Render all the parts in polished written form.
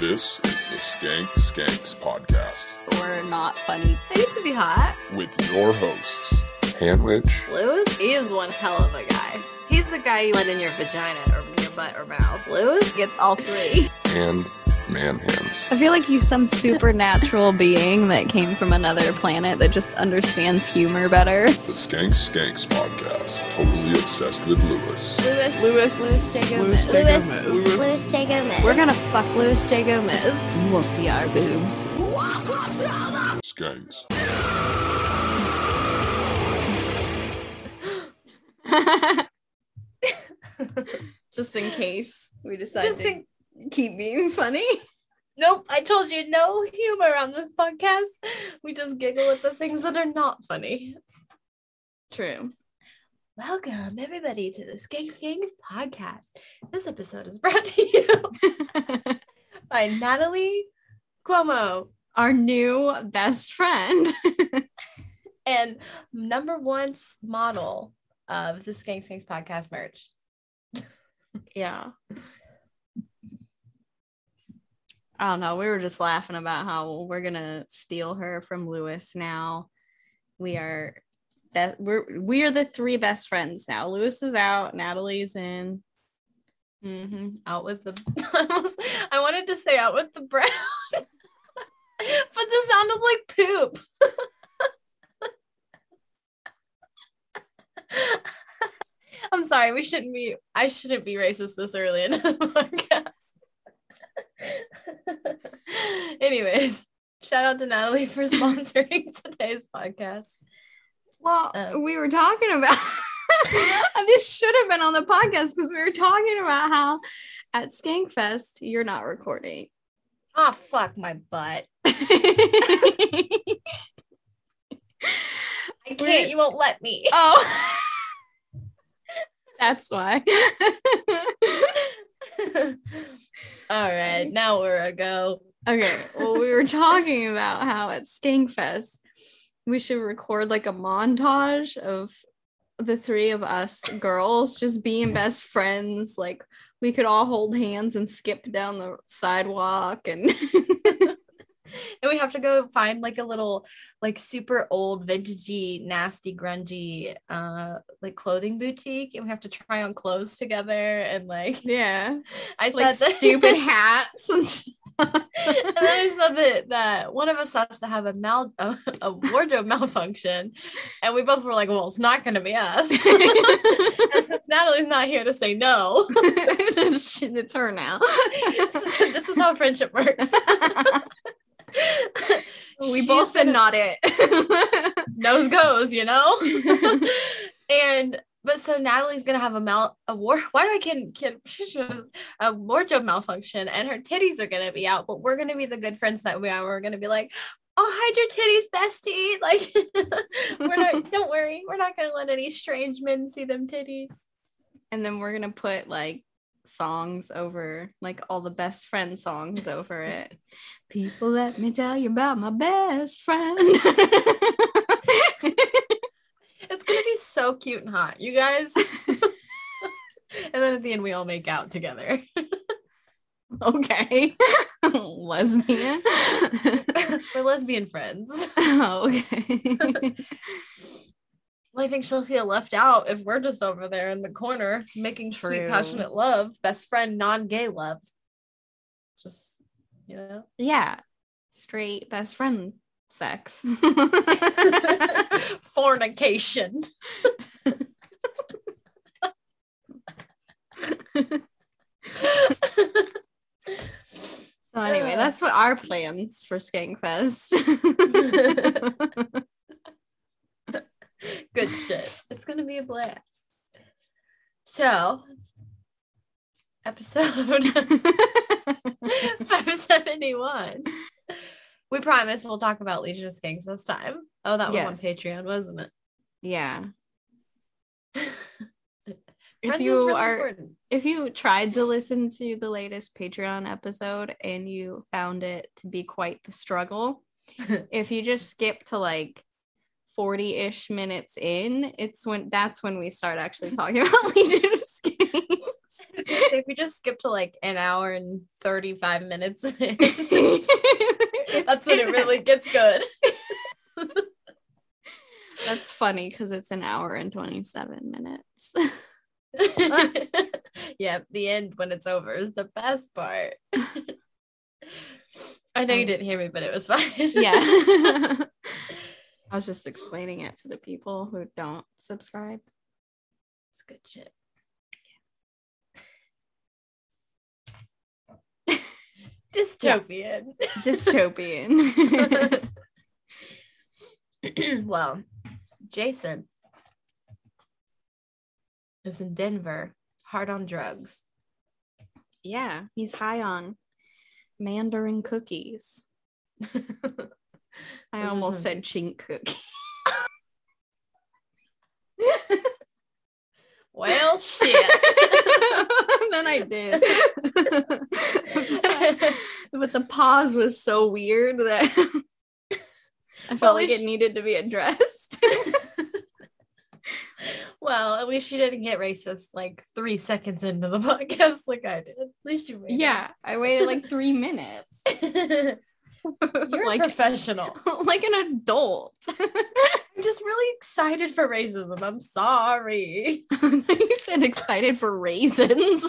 This is the Skank Skanks podcast. We're not funny. I used to be hot. With your hosts, Hanwich. Lewis, he is one hell of a guy. He's the guy you let in your vagina or your butt or mouth. Lewis gets all three. And man hands. I feel like he's some supernatural being that came from another planet that just understands humor better. The Skank Skanks podcast. Totally obsessed with Lewis. Lewis J. Gomez. Louis J. Gomez. We're gonna fuck Louis J. Gomez. You will see our boobs. Skanks. Just in case we decide Just to keep being funny. Nope, I told you no humor on this podcast. We just giggle at the things that are not funny. True. Welcome, everybody, to the Skank Skanks podcast. This episode is brought to you by Natalie Cuomo, Our new best friend. and number one model of the Skank Skanks podcast merch. Yeah. I don't know. We were just laughing about how we're gonna steal her from Lewis now. We're the three best friends now. Lewis is out, Natalie's in. Out with the I wanted to say out with the brown, but this sounded like poop. I'm sorry, I shouldn't be racist this early in the podcast. Anyways, shout out to Natalie for sponsoring today's podcast. Well, we were talking about this should have been on the podcast because we were talking about how at Skankfest you're not recording. Oh, fuck my butt. I can't, you won't let me. Oh. That's why. All right, now we're a go. Okay, well, we were talking about how at Skankfest we should record like a montage of the three of us girls just being best friends. Like we could all hold hands and skip down the sidewalk and and we have to go find like a little like super old vintagey nasty grungy like clothing boutique, and we have to try on clothes together and like yeah, I like said stupid hats and stuff. And then I said that one of us has to have a wardrobe malfunction, and we both were like, well, it's not going to be us. And since Natalie's not here to say no, it's her now. This is how friendship works. We both said not it. Nose goes, you know? But so Natalie's gonna have a wardrobe malfunction, and her titties are gonna be out, but we're gonna be the good friends that we are. We're gonna be like, "Oh, hide your titties, bestie!" Like, don't worry, we're not gonna let any strange men see them titties. And then we're gonna put like songs over, like all the best friend songs over it. People, let me tell you about my best friend. It's gonna be so cute and hot, you guys. And then at the end, we all make out together. Okay. Lesbian. We're lesbian friends. Oh, okay. Well, I think she'll feel left out if we're just over there in the corner making sweet, passionate love, best friend, non-gay love. Just, you know? Yeah. Straight best friend sex. Fornication. So anyway, that's what our plans for Skankfest. Good shit. It's gonna be a blast. So, episode 571. We promise we'll talk about Legion of Skanks this time. Oh, that was on Patreon, wasn't it? Yeah. If you tried to listen to the latest Patreon episode and you found it to be quite the struggle, if you just skip to like 40-ish minutes in, that's when we start actually talking about Legion of Skanks. If we just skip to like an hour and 35 minutes, that's when it really gets good. That's funny because it's an hour and 27 minutes. Yep, the end when it's over is the best part. I know you didn't hear me, but it was fine. Yeah. I was just explaining it to the people who don't subscribe. It's good shit. Dystopian. Dystopian. Well, Jason is in Denver, hard on drugs. Yeah, he's high on Mandarin cookies. I almost said chink cookie. Well, shit. Then I did. But the pause was so weird that I felt like it needed to be addressed. Well, at least you didn't get racist like 3 seconds into the podcast like I did. At least you waited. Yeah, I waited like 3 minutes. You're like, a professional. Like an adult. I'm just really excited for racism. I'm sorry. You said excited for raisins.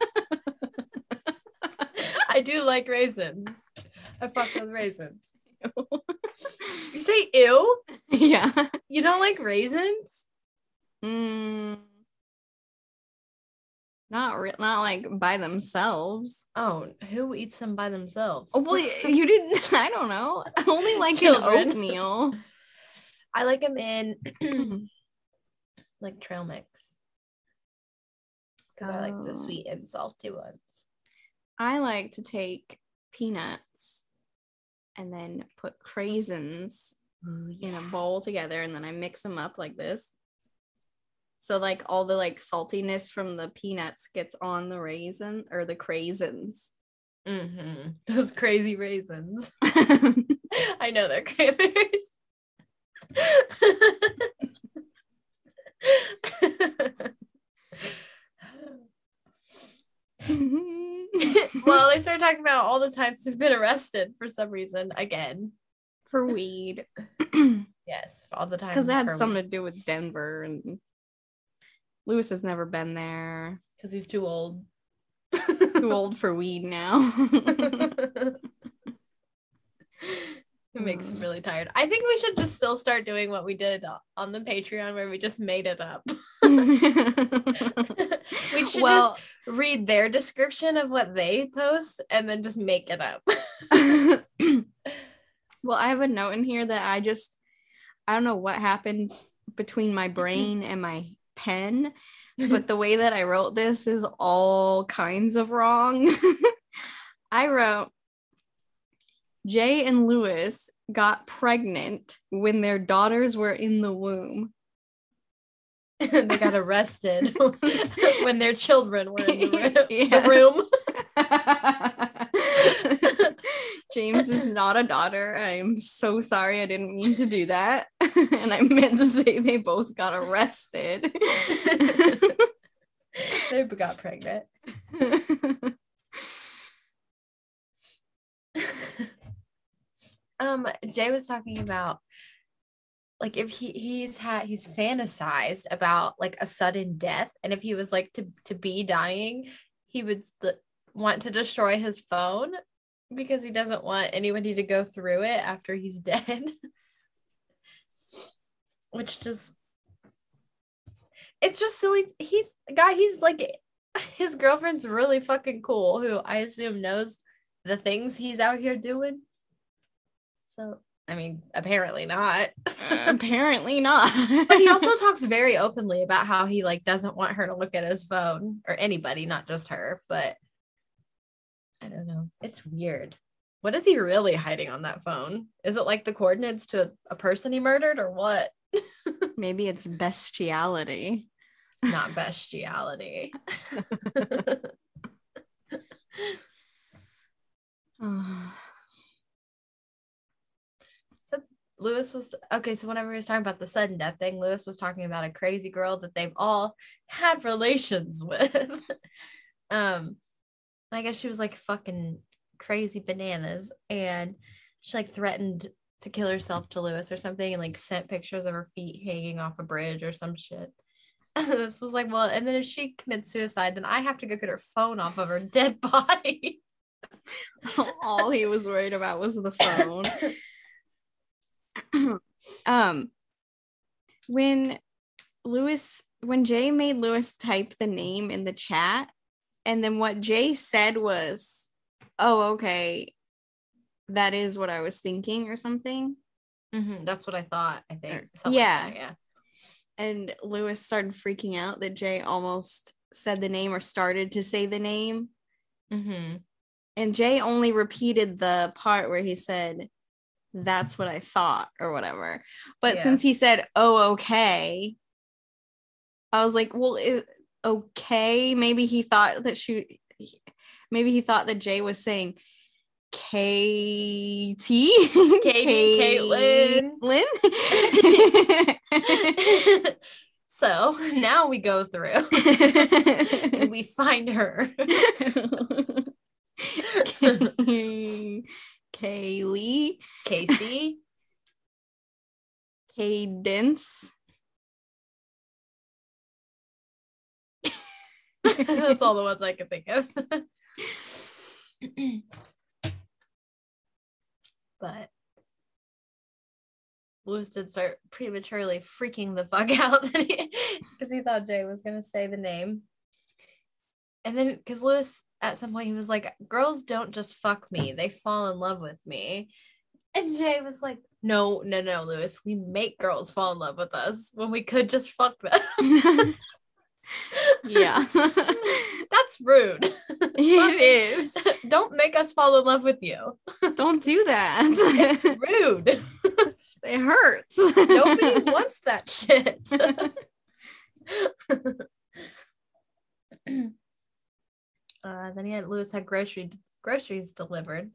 I do like raisins. I fuck with raisins. You say ew? Yeah. You don't like raisins? Not like by themselves. Oh, who eats them by themselves? Oh, well, you didn't. I don't know. I only like Children. an oatmeal. I like them in like trail mix because I like the sweet and salty ones. I like to take peanuts and then put craisins in a bowl together, and then I mix them up like this. So like all the like saltiness from the peanuts gets on the raisin or the craisins. Mm-hmm. Those crazy raisins. I know they're cranberries. Well, they started talking about all the times they've been arrested for some reason again. For weed. Yes, all the time. Because it had something to do with Denver, and Lewis has never been there. Because he's too old. Too old for weed now. It makes me really tired. I think we should just still start doing what we did on the Patreon where we just made it up. We should just read their description of what they post and then just make it up. Well, I have a note in here that I don't know what happened between my brain and my pen, but the way that I wrote this is all kinds of wrong. I wrote, Jay and Lewis got pregnant when their daughters were in the womb. They got arrested when their children were in the Yes. room. James is not a daughter. I am so sorry. I didn't mean to do that. And I meant to say they both got arrested. They got pregnant. Jay was talking about like if he's fantasized about like a sudden death, and if he was like to be dying, he would want to destroy his phone because he doesn't want anybody to go through it after he's dead. Which just, it's just silly. He's like, his girlfriend's really fucking cool, who I assume knows the things he's out here doing. So, I mean, apparently not. Apparently not. But he also talks very openly about how he like doesn't want her to look at his phone, or anybody, not just her. But I don't know. It's weird. What is he really hiding on that phone? Is it like the coordinates to a person he murdered, or what? Maybe it's bestiality. Not bestiality. So Lewis was okay. So whenever he was talking about the sudden death thing, Lewis was talking about a crazy girl that they've all had relations with. I guess she was like fucking crazy bananas, and she like threatened to kill herself to Lewis or something, and like sent pictures of her feet hanging off a bridge or some shit. This was like, well, and then if she commits suicide, then I have to go get her phone off of her dead body. All he was worried about was the phone. When Jay made Lewis type the name in the chat, and then what Jay said was, oh, okay, that is what I was thinking or something. That's what I thought, I think. Yeah. Like that, yeah. And Lewis started freaking out that Jay almost said the name or started to say the name. And Jay only repeated the part where he said, that's what I thought or whatever. But since he said, oh, okay, I was like, well, okay. Maybe he thought that Jay was saying Katie, Caitlin. So now we go through and we find her. Kaylee, Casey, Cadence. That's all the ones I can think of. But Lewis did start prematurely freaking the fuck out because he thought Jay was going to say the name. And then because Lewis at some point he was like, girls don't just fuck me, they fall in love with me. And Jay was like, no, Lewis, we make girls fall in love with us when we could just fuck them. Yeah. That's rude. It is. Don't make us fall in love with you. Don't do that. It's rude. It hurts. Nobody wants that shit. Then Lewis had groceries delivered.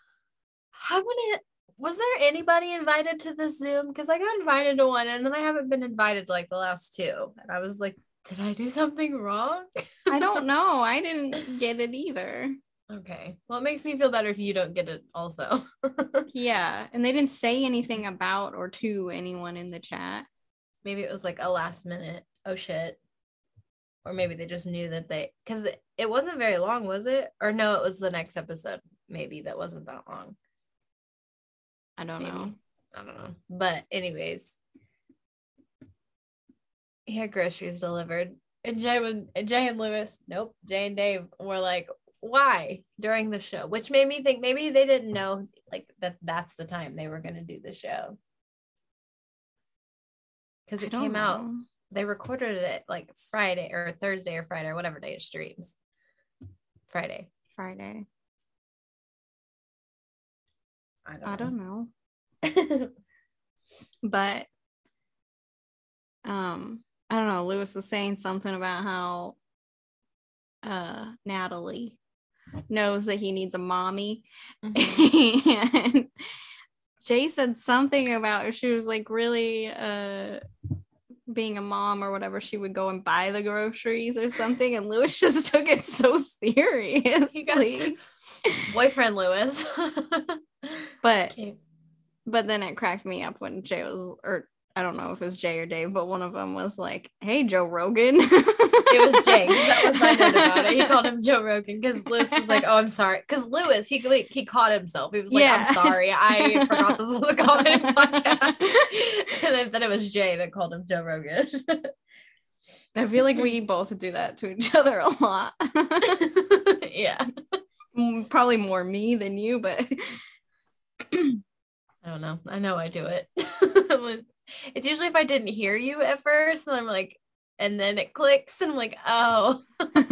Was there anybody invited to this Zoom? Because I got invited to one and then I haven't been invited like the last two. And I was like, did I do something wrong? I don't know. I didn't get it either. Okay. Well, it makes me feel better if you don't get it also. Yeah. And they didn't say anything about or to anyone in the chat. Maybe it was like a last minute, oh shit. Or maybe they just knew that because it wasn't very long, was it? Or no, it was the next episode. Maybe that wasn't that long. I don't know. But anyways, he had groceries delivered. And Jay and Lewis, nope, Jay and Dave were like, why during the show? Which made me think maybe they didn't know like that's the time they were going to do the show. Because it came out, they recorded it like Friday or Thursday or Friday or whatever day it streams. Friday. I I don't know. But I don't know, Lewis was saying something about how Natalie knows that he needs a mommy. And Jay said something about if she was like really being a mom or whatever, she would go and buy the groceries or something, and Lewis just took it so seriously. Boyfriend Lewis. But then it cracked me up when Jay was, or I don't know if it was Jay or Dave, but one of them was like, hey, Joe Rogan. It was Jay. That was my note about it. He called him Joe Rogan because Lewis was like, oh, I'm sorry. Because Lewis, he caught himself. He was like, I'm sorry. I forgot this was a comedy podcast. And then it was Jay that called him Joe Rogan. I feel like we both do that to each other a lot. Yeah. Probably more me than you, but I don't know. I know I do it. It's usually if I didn't hear you at first, and I'm like, and then it clicks, and I'm like, oh.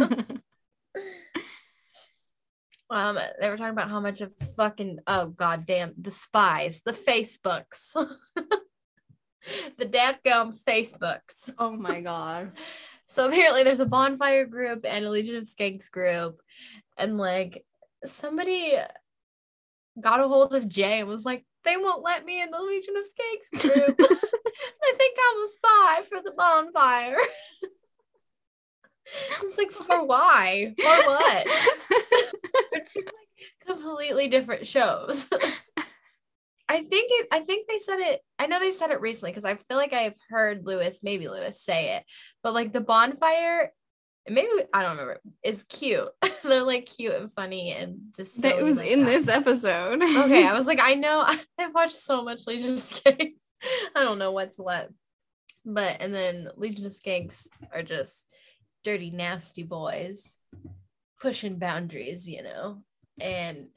They were talking about how much of fucking, oh goddamn, the spies, the Facebooks, the dadgum Facebooks. Oh my god. So apparently there's a bonfire group and a Legion of Skanks group, and like somebody got a hold of Jay and was like, they won't let me in the Legion of Skanks group. They think I'm a spy for the bonfire. It's like, for why? For what? They're two like completely different shows. I think they said it. I know they've said it recently because I feel like I've heard maybe Lewis say it. But like the bonfire, maybe I don't remember, is cute. They're like cute and funny and just That was like in that. this episode. Okay, I was like, I know I've watched so much Legion of Skanks. I don't know what's what. But and then Legion of Skanks are just dirty, nasty boys pushing boundaries, and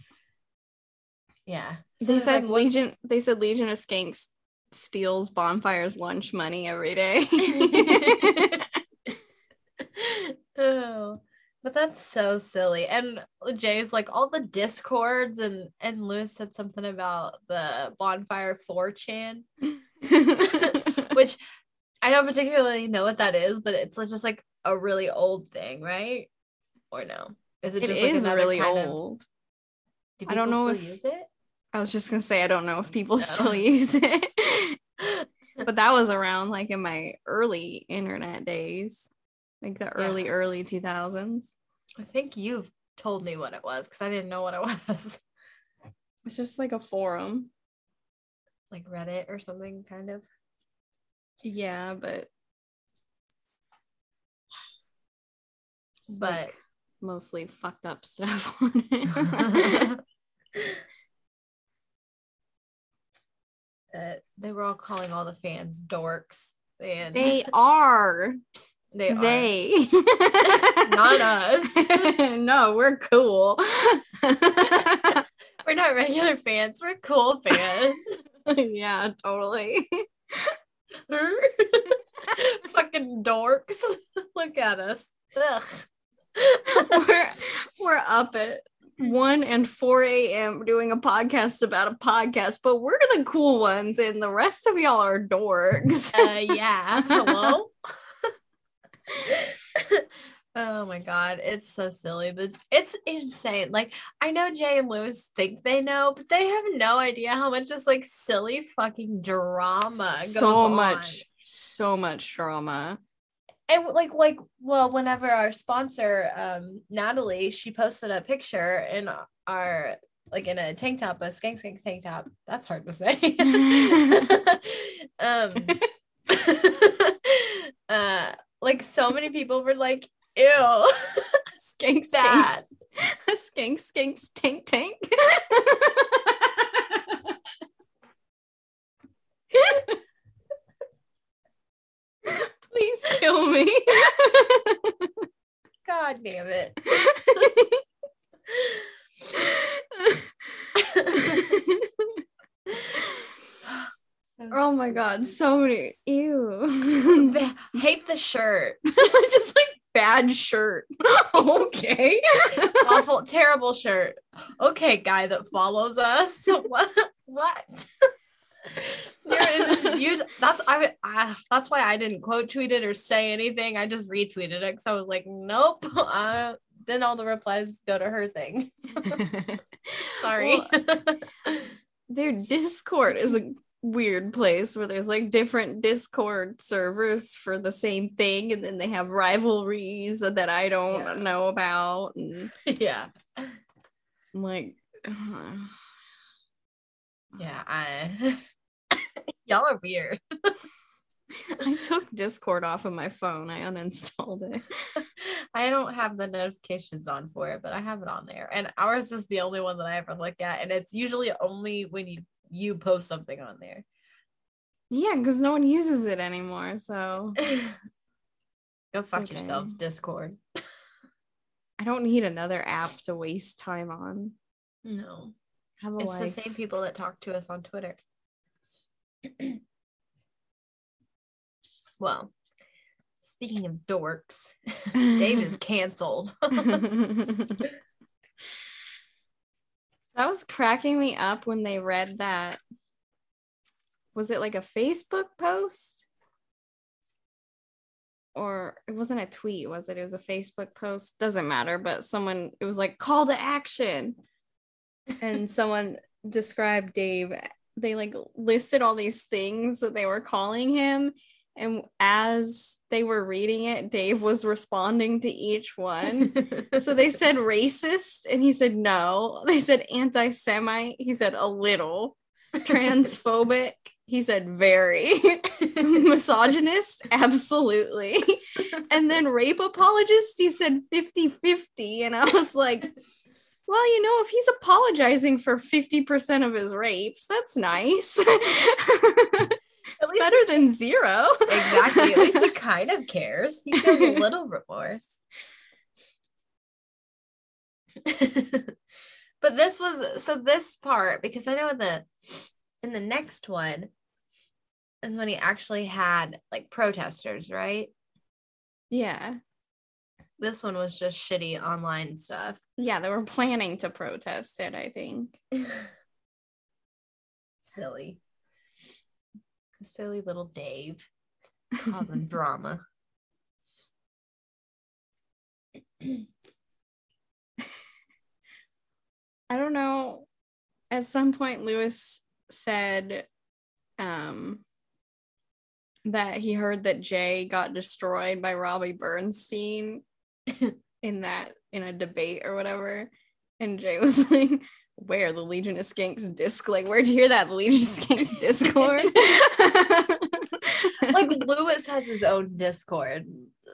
yeah. So They said like, Legion of Skanks steals Bonfire's lunch money every day. Oh, but that's so silly. And Jay's like all the discords and Lewis said something about the Bonfire 4chan, which I don't particularly know what that is, but it's just like a really old thing, right? Or no? Is it It just like is another really kind old. Do I don't people know still if- use it? I was just gonna say I don't know if people No. still use it. But that was around like in my early internet days. Like the early 2000s. I think you've told me what it was because I didn't know what it was. It's just like a forum. Like Reddit or something, kind of. Yeah, but just But like mostly fucked up stuff on it. They were all calling all the fans dorks, and They are. they are. They. Not us. No, we're cool. We're not regular fans. We're cool fans. Yeah, totally. Fucking dorks. Look at us. Ugh. We're up at 1 and 4 a.m. doing a podcast about a podcast, but we're the cool ones and the rest of y'all are dorks. Yeah. Hello? Oh my god, it's so silly. It's insane. Like, I know Jay and Lewis think they know, but they have no idea how much just like silly fucking drama goes on. So much drama. And well, whenever our sponsor Natalie, she posted a picture in our like in a tank top, a skank tank top. That's hard to say. Like so many people were like, ew. Skank Bad. skank tank. Please kill me. God damn it. Oh my god, so many. Ew. Hate the shirt. Just like bad shirt. Okay. Awful, terrible shirt. Okay, guy that follows us. What? That's why I didn't quote tweet it or say anything. I just retweeted it because I was like, nope. Then all the replies go to her thing. Sorry. Well, dude, Discord is a weird place where there's like different Discord servers for the same thing, and then they have rivalries that I don't know about. And yeah. I'm like, yeah, y'all are weird. I took Discord off of my phone. I uninstalled it. I don't have the notifications on for it, but I have it on there. And ours is the only one that I ever look at. And it's usually only when you post something on there. Yeah, because no one uses it anymore. So Go fuck yourselves, Discord. I don't need another app to waste time on. No. Have a It's life. the same people that talk to us on Twitter. Well, speaking of dorks, Dave is canceled. That was cracking me up when they read that. Was it like a Facebook post? Or it wasn't a tweet, was it? It was a Facebook post. Doesn't matter, but it was like call to action. And someone described Dave. They like listed all these things that they were calling him. And as they were reading it, Dave was responding to each one. So they said racist, and he said no. They said anti-Semite, he said a little. Transphobic, he said very. Misogynist, absolutely. And then rape apologist, he said 50-50. And I was like, well, you know, if he's apologizing for 50% of his rapes, that's nice. It's better than zero. Exactly. At least he kind of cares. He feels a little remorse. But this part, because I know in the next one is when he actually had like protesters, right? Yeah. This one was just shitty online stuff. Yeah, they were planning to protest it, I think. Silly little Dave causing drama. I don't know. At some point, Lewis said that he heard that Jay got destroyed by Robbie Bernstein in a debate or whatever. And Jay was like, where? The Legion of Skanks Disc? Like, where'd you hear that? The Legion of Skanks Discord? Like, Lewis has his own Discord.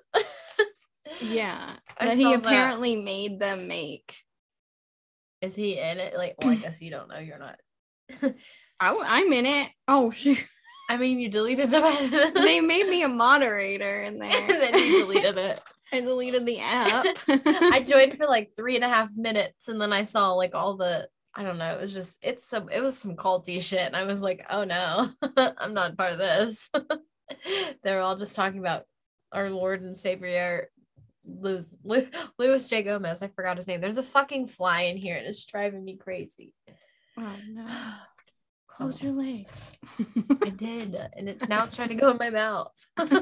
Yeah. That he apparently made them make. Is he in it? Like, well, I guess you don't know. You're not. I'm in it. Oh, shoot. I mean, you deleted them. They made me a moderator in there. And then you deleted it. I deleted the app. I joined for like 3.5 minutes, and then I saw like all the, I don't know, it was some culty shit, and I was like, oh no, I'm not part of this. They were all just talking about our Lord and Savior Louis J. Gomez. I forgot his name. There's a fucking fly in here, and it's driving me crazy. Oh no. Close your legs. I did, and it's now trying to go in my mouth.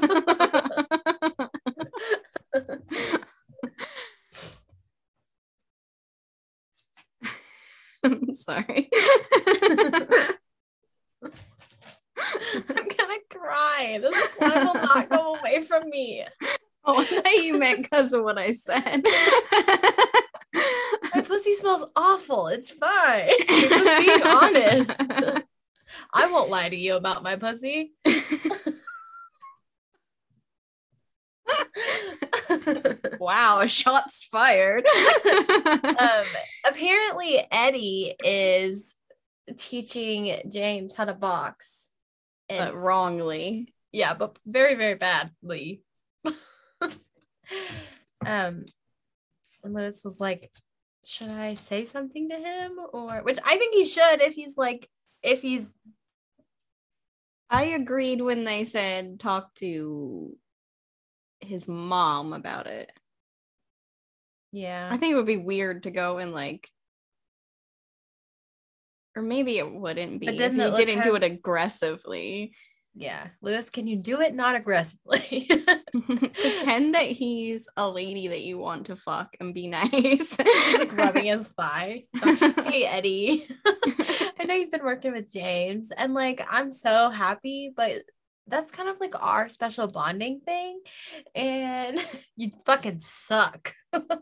I'm sorry. I'm gonna cry. This fly will not go away from me. Oh, I thought you meant because of what I said. My pussy smells awful. It's fine. You're just being honest. I won't lie to you about my pussy. Wow, shots fired. Apparently Eddie is teaching James how to box. But wrongly. Yeah, but very, very badly. And Lewis was like, should I say something to him? Or, which I think he should if he's I agreed when they said talk to his mom about it. Yeah. I think it would be weird to go and like, or maybe it wouldn't be if you didn't do it aggressively. Yeah. Lewis, can you do it not aggressively? Pretend that he's a lady that you want to fuck and be nice. Like rubbing his thigh. Hey, Eddie. I know you've been working with James, and like I'm so happy, but that's kind of like our special bonding thing, and you fucking suck.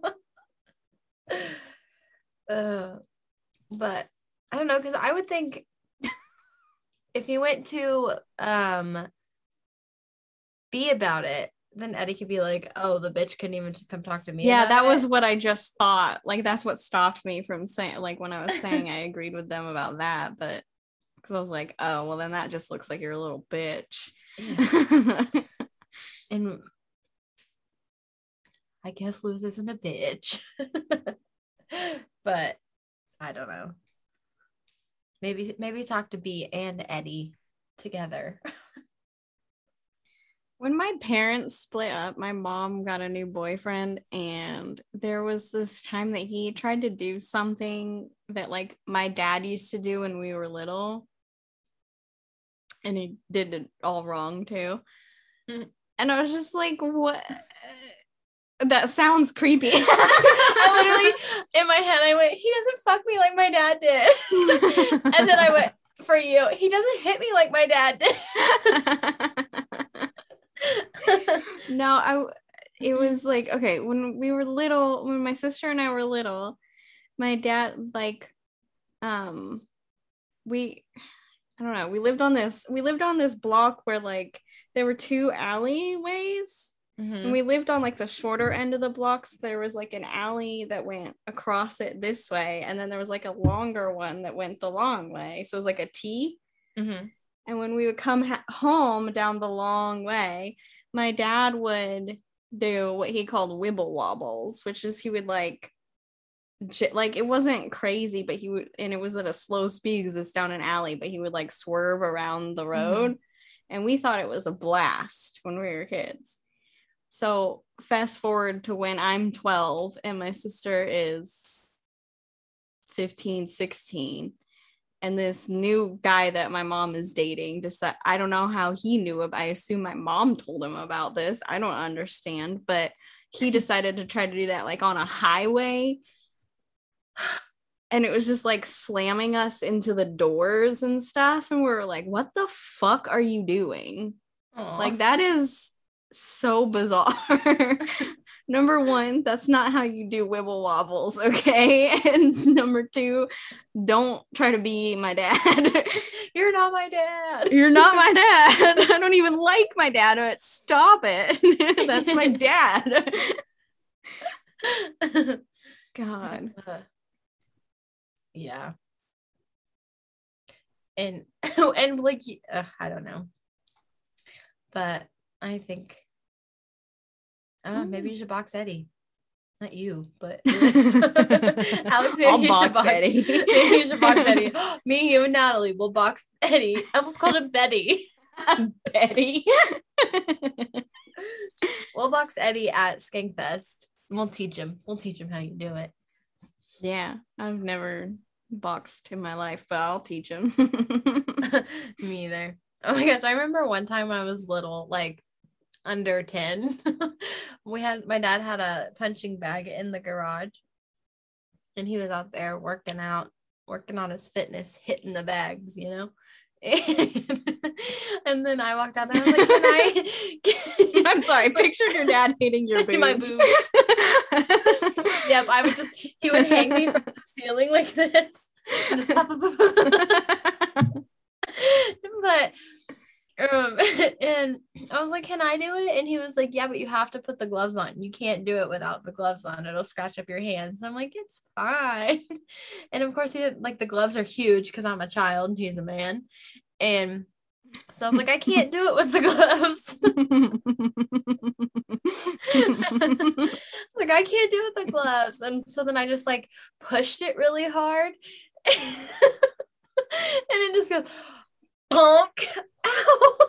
But I don't know, because I would think if he went to be about it, then Eddie could be like, oh, the bitch couldn't even come talk to me. Yeah, that was what I just thought. Like, that's what stopped me from saying, like, when I was saying I agreed with them about that, but because I was like, oh, well, then that just looks like you're a little bitch. Yeah. And I guess Lewis isn't a bitch. But I don't know. Maybe talk to B and Eddie together. When my parents split up, my mom got a new boyfriend, and there was this time that he tried to do something that like my dad used to do when we were little, and he did it all wrong too. And I was just like, what? That sounds creepy. I literally, in my head, I went, he doesn't fuck me like my dad did. And then I went, for you, he doesn't hit me like my dad did. It was like, okay, when we were little, when my sister and I were little, my dad, like, we lived on this block where like there were two alleyways. And we lived on like the shorter end of the blocks. There was like an alley that went across it this way, and then there was like a longer one that went the long way, so it was like a T. And when we would come home down the long way, my dad would do what he called wibble wobbles, which is he would like it wasn't crazy, but he would, and it was at a slow speed because it's down an alley, but he would like swerve around the road. And we thought it was a blast when we were kids. So fast forward to when I'm 12 and my sister is 15, 16. And this new guy that my mom is dating, I don't know how he knew it. I assume my mom told him about this. I don't understand. But he decided to try to do that like on a highway. And it was just like slamming us into the doors and stuff. And we were like, what the fuck are you doing? Aww. Like, that is so bizarre. Number one, that's not how you do wibble wobbles, okay? And number two, don't try to be my dad. You're not my dad. You're not my dad. I don't even like my dad, but stop it. That's my dad. God. Yeah. And like, I don't know. But I think, I don't know, maybe you should box Eddie. Not you, but Alex, maybe I'll box Eddie. Maybe you should box Eddie. Me, you, and Natalie will box Eddie. I almost called him Betty. Betty. We'll box Eddie at Skankfest. We'll teach him. We'll teach him how you do it. Yeah, I've never boxed in my life, but I'll teach him. Me either. Oh my gosh, I remember one time when I was little, like under 10, my dad had a punching bag in the garage, and he was out there working on his fitness, hitting the bags, you know. And then I walked out there, I was like, I'm sorry, picture your dad hitting your boobs. My boobs. Yep, he would hang me from the ceiling like this and just pop. But and I was like, can I do it? And he was like, yeah, but you have to put the gloves on. You can't do it without the gloves on. It'll scratch up your hands. I'm like, it's fine. And of course, the gloves are huge because I'm a child and he's a man. And so I was like, I can't do it with the gloves. Like, I can't do it with the gloves. And so then I just like pushed it really hard. And it just goes, bonk. Ow.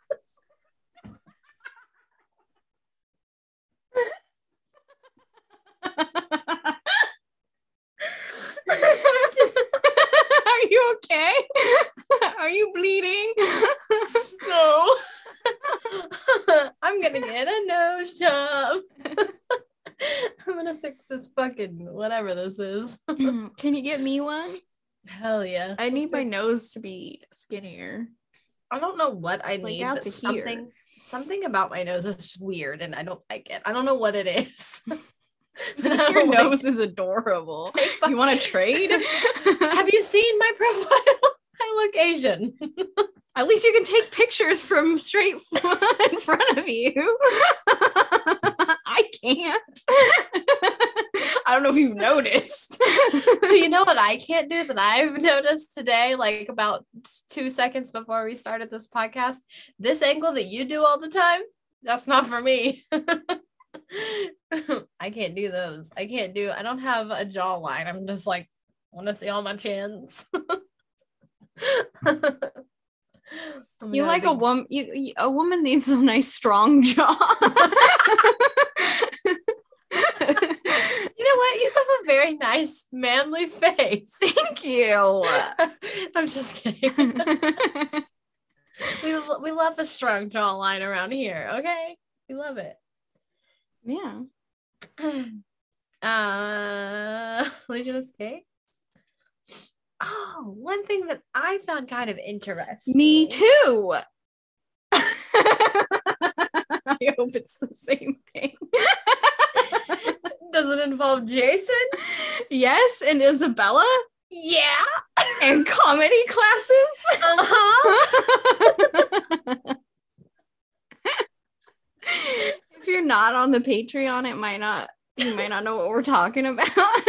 Are you okay? Are you bleeding? No. I'm gonna get a nose job. I'm gonna fix this fucking whatever this is. Can you get me one? Hell yeah. I need my nose to be skinnier. I don't know what I need, out but to something about my nose is weird and I don't like it. I don't know what it is. But your nose is adorable. You want to trade? Have you seen my profile? I look Asian. At least you can take pictures from straight in front of you. I can't. I don't know if you've noticed. You know what I can't do that I've noticed today, like about 2 seconds before we started this podcast? This angle that you do all the time, that's not for me. I can't do those. I don't have a jawline. I'm just like, I want to see all my chins. You like a woman. A woman needs a nice strong jaw. You know what? You have a very nice manly face. Thank you. I'm just kidding. We love a strong jawline around here. Okay, we love it. Yeah. Legion Escape. Oh, one thing that I found kind of interesting. Me too. I hope it's the same thing. Does it involve Jason? Yes, and Isabella Yeah. and comedy classes. Uh-huh. If you're not on the Patreon, you might not know what we're talking about.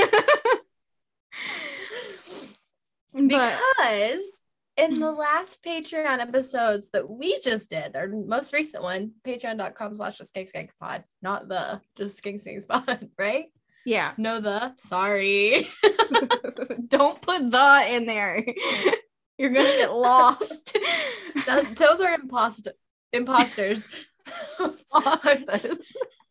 But Because in the last Patreon episodes that we just did, our most recent one, patreon.com/skinkskinks pod, not the just skinkskinks pod, right? yeah, No, sorry. don't put the in there. You're gonna get lost. Those are imposters. Imposters.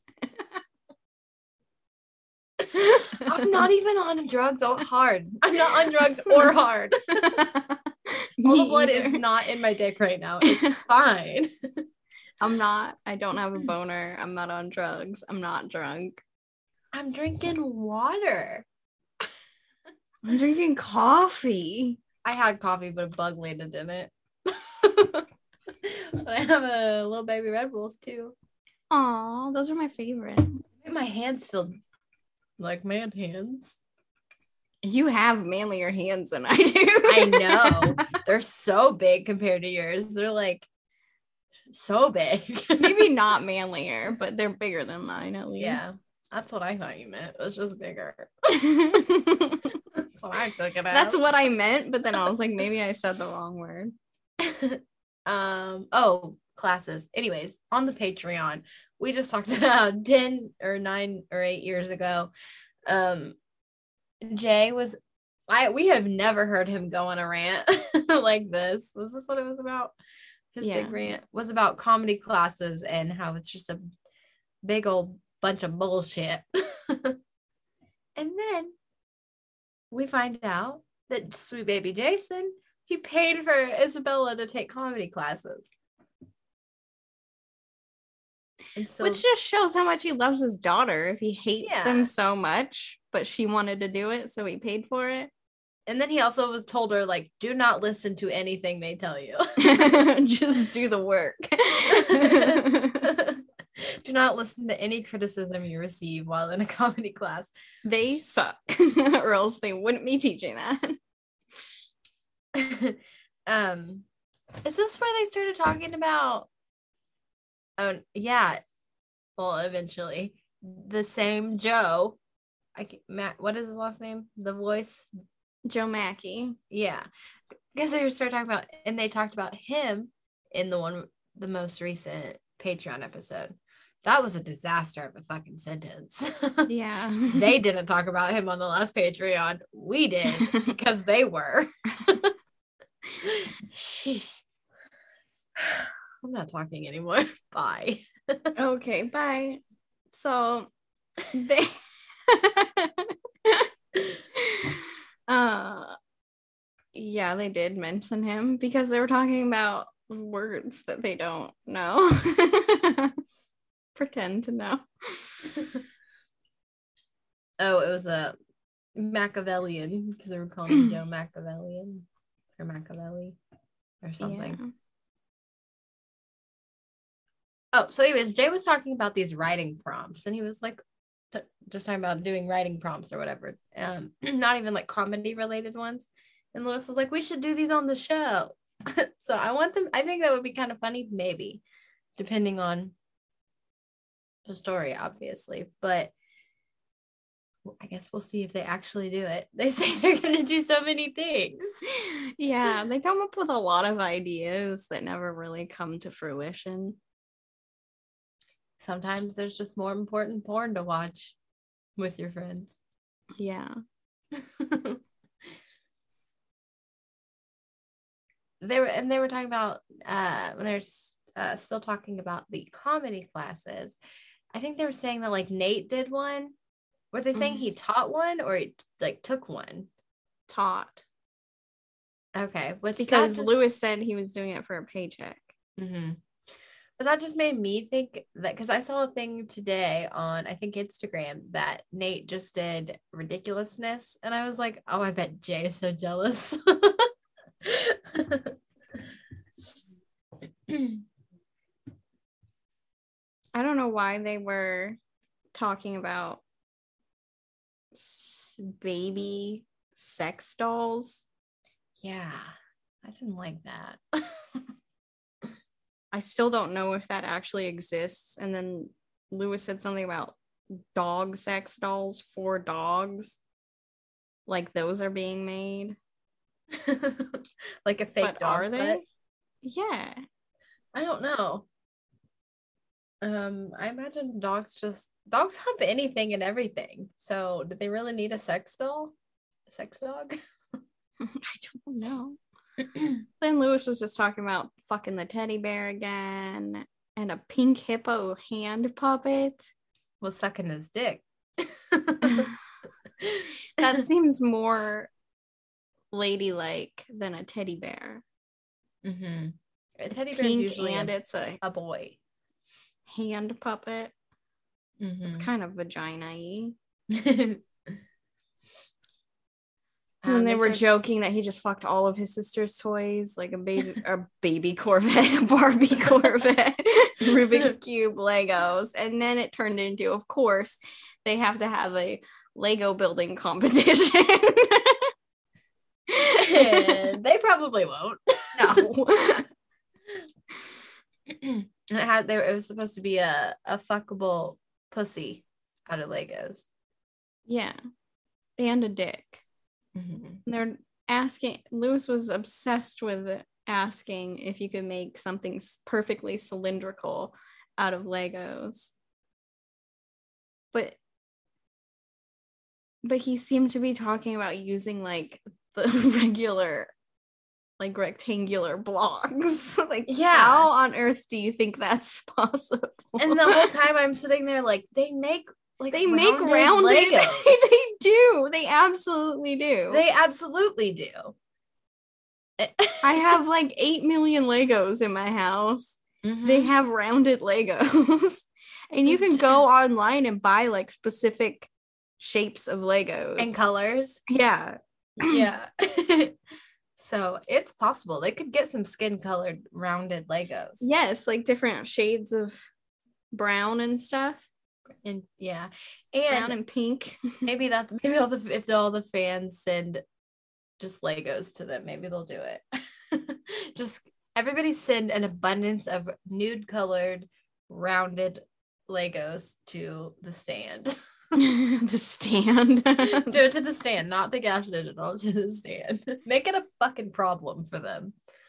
I'm not even on drugs or hard. I'm not on drugs or hard. All the blood is not in my dick right now. It's fine. I'm not. I don't have a boner. I'm not on drugs. I'm not drunk. I'm drinking water. I'm drinking coffee. I had coffee, but a bug landed in it. But I have a little baby Red Bulls too. Aw, those are my favorite. My hands feel like man hands. You have manlier hands than I do. I know. They're so big compared to yours. They're like so big. Maybe not manlier, but they're bigger than mine at least. Yeah, that's what I thought you meant. It was just bigger. That's what I took it as. That's what I meant, but then I was like, maybe I said the wrong word. Classes. Anyways, on the Patreon, we just talked about 10 or 9 or 8 years ago. Jay was we have never heard him go on a rant like this. Was this what it was about? His big rant was about comedy classes and how it's just a big old bunch of bullshit. And then we find out that sweet baby Jason, he paid for Isabella to take comedy classes. And so, which just shows how much he loves his daughter if he hates them so much, but she wanted to do it, so he paid for it. And then he also told her, like, do not listen to anything they tell you. Just do the work. Do not listen to any criticism you receive while in a comedy class. They suck, or else they wouldn't be teaching that. Is this where they started talking about? Oh yeah, well, eventually the same Joe. Matt. What is his last name? The voice. Joe Mackey. Yeah, I guess they started talking about, and they talked about him in the most recent Patreon episode. That was a disaster of a fucking sentence. Yeah. They didn't talk about him on the last Patreon. We did because they were. Sheesh. I'm not talking anymore. Bye. Okay, bye. So they yeah, they did mention him because they were talking about words that they don't know. Pretend to know. Oh, it was a Machiavellian because they were calling him Joe Machiavellian or Machiavelli or something. Yeah. Oh, so anyways, Jay was talking about these writing prompts, and he was like, just talking about doing writing prompts or whatever, not even like comedy related ones. And Lewis was like, we should do these on the show. So I think that would be kind of funny, maybe, depending on the story, obviously. But I guess we'll see if they actually do it. They say they're going to do so many things. Yeah, they come up with a lot of ideas that never really come to fruition. Sometimes there's just more important porn to watch with your friends. Yeah. They were talking about when they're still talking about the comedy classes. I think they were saying that like Nate did one. Were they saying he taught one or he like took one? Taught. Okay, because Lewis said he was doing it for a paycheck. Mm-hmm. But that just made me think that, because I saw a thing today on, I think, Instagram that Nate just did ridiculousness. And I was like, oh, I bet Jay is so jealous. I don't know why they were talking about baby sex dolls. Yeah, I didn't like that. I still don't know if that actually exists. And then Lewis said something about dog sex dolls for dogs. Like those are being made. Like a fake But dog are they? butt? Yeah. I don't know. I imagine dogs hump anything and everything. So do they really need a sex doll? A sex dog? I don't know. Then Lewis was just talking about fucking the teddy bear again and a pink hippo hand puppet. Was sucking his dick. That seems more ladylike than a teddy bear. Mm-hmm. A teddy It's bear is pink usually and it's a boy. hand puppet. Mm-hmm. It's kind of vagina-y. And they were joking that he just fucked all of his sister's toys, like a baby Corvette, a Barbie Corvette, Rubik's Cube Legos. And then it turned into, of course, they have to have a Lego building competition. And they probably won't. No. And it was supposed to be a fuckable pussy out of Legos. Yeah. And a dick. Mm-hmm. They're asking, Lewis was obsessed with asking if you could make something perfectly cylindrical out of Legos. But he seemed to be talking about using like the regular, like rectangular blocks. Like, yeah. How on earth do you think that's possible? And the whole time I'm sitting there like, they make rounded Legos. They do. They absolutely do. They absolutely do. I have like 8 million Legos in my house. Mm-hmm. They have rounded Legos. And you can go online and buy like specific shapes of Legos. And colors. Yeah. Yeah. So it's possible. They could get some skin colored rounded Legos. Yes, like different shades of brown and stuff. And yeah. Brown And and pink. maybe if all the fans send just Legos to them, maybe they'll do it. Just everybody send an abundance of nude colored rounded Legos to the stand. The stand. Do it to the stand, not to Gash Digital, to the stand. Make it a fucking problem for them.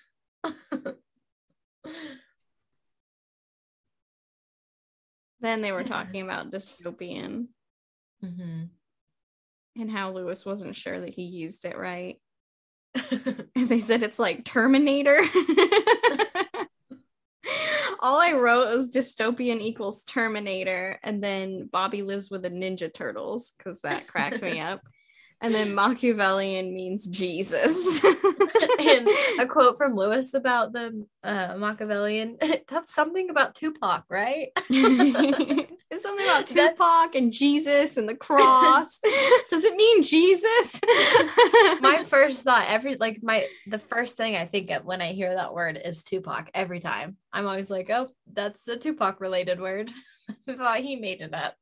Then they were talking about dystopian. Mm-hmm. And how Lewis wasn't sure that he used it right. And they said it's like Terminator. All I wrote was dystopian equals Terminator, and then Bobby lives with the Ninja Turtles because that cracked me up. And then Machiavellian means Jesus. And a quote from Lewis about the Machiavellian. That's something about Tupac, right? It's something about Tupac and Jesus and the cross. Does it mean Jesus? My first thought, the first thing I think of when I hear that word is Tupac every time. I'm always like, oh, that's a Tupac related word. I thought he made it up.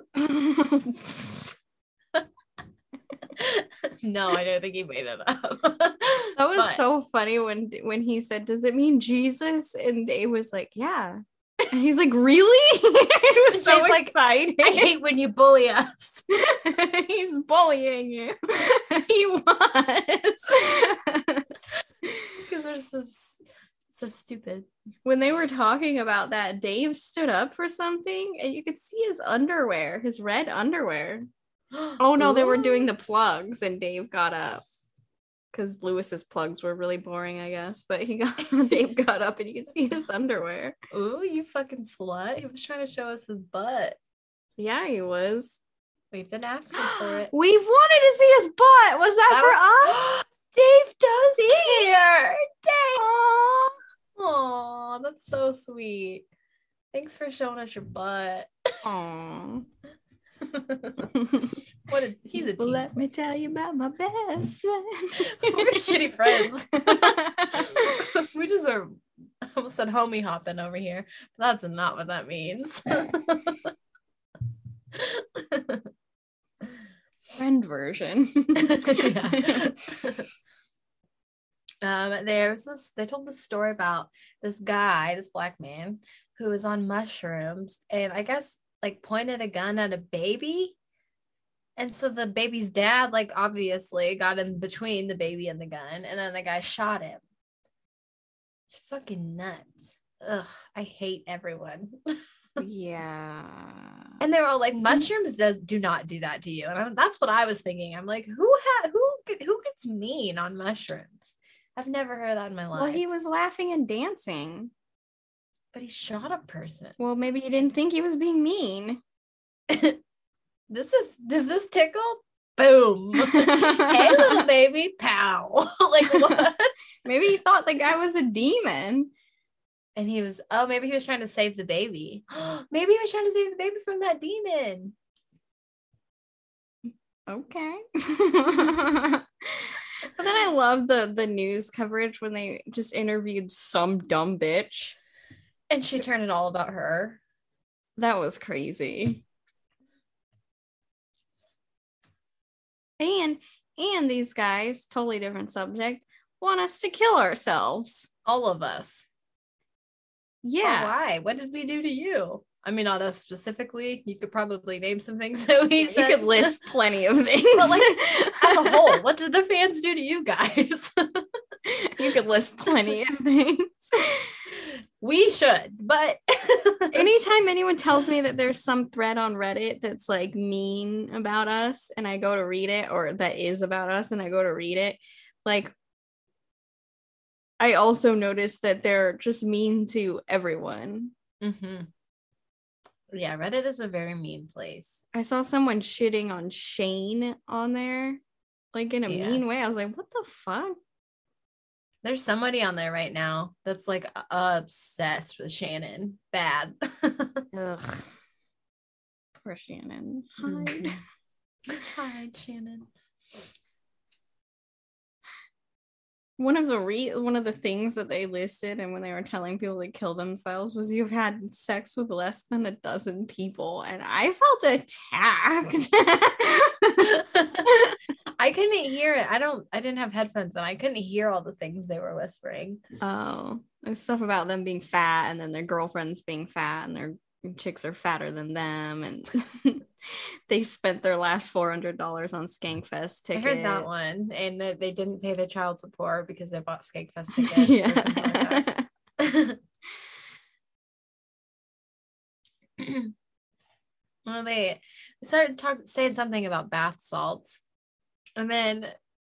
No, I don't think he made it up. That was so funny when he said, does it mean Jesus? And Dave was like, yeah. And he's like, really? He was so excited. I hate when you bully us. He's bullying you. He was. Because they're so stupid. When they were talking about that, Dave stood up for something and you could see his underwear, his red underwear. Oh no, they were doing the plugs and Dave got up because Lewis's plugs were really boring, I guess. But Dave got up and you could see his underwear. Ooh, you fucking slut. He was trying to show us his butt. Yeah, he was. We've been asking for it. We wanted to see his butt. Was that for us? Dave does care. Dave. Aw, that's so sweet. Thanks for showing us your butt. Aww. He's a team. Let me tell you about my best friend. We're shitty friends. We just are I almost said homie hopping over here. But that's not what that means. Friend version. They told this story about this guy, this black man, who was on mushrooms and I guess like pointed a gun at a baby. And so the baby's dad, like, obviously got in between the baby and the gun, and then the guy shot him. It's fucking nuts. Ugh, I hate everyone. Yeah. And they were all like, mushrooms do not do that to you. And that's what I was thinking. I'm like, who gets mean on mushrooms? I've never heard of that in my life. Well, he was laughing and dancing. But he shot a person. Well, maybe he didn't think he was being mean. Does this tickle? Boom. Hey, little baby. Pow. Like, what? Maybe he thought the guy was a demon. And maybe he was trying to save the baby. Maybe he was trying to save the baby from that demon. Okay. But then I love the news coverage when they just interviewed some dumb bitch. And she turned it all about her. That was crazy. And these guys, totally different subject, want us to kill ourselves. All of us. Yeah. Oh, why? What did we do to you? I mean, not us specifically. You could probably name some things that we said. You could list plenty of things. But like, as a whole, what did the fans do to you guys? You could list plenty of things. We should, but anytime anyone tells me that there's some thread on Reddit that's like mean about us and I go to read it, or that is about us and I go to read it, like, I also notice that they're just mean to everyone. Mm-hmm. Yeah, Reddit is a very mean place. I saw someone shitting on Shane on there, like in a mean way. I was like, what the fuck? There's somebody on there right now that's like obsessed with Shannon. Bad. Ugh. Poor Shannon. Hide. Hide, Shannon. One of the things that they listed, and when they were telling people to kill themselves, was you've had sex with less than a dozen people, and I felt attacked. I couldn't hear it. I didn't have headphones and I couldn't hear all the things they were whispering. Oh, there's stuff about them being fat and then their girlfriends being fat and their chicks are fatter than them, and they spent their last $400 on Skankfest tickets. I heard that one, and that they didn't pay their child support because they bought Skankfest tickets. Yeah. Or something like that. Well, they started saying something about bath salts, and then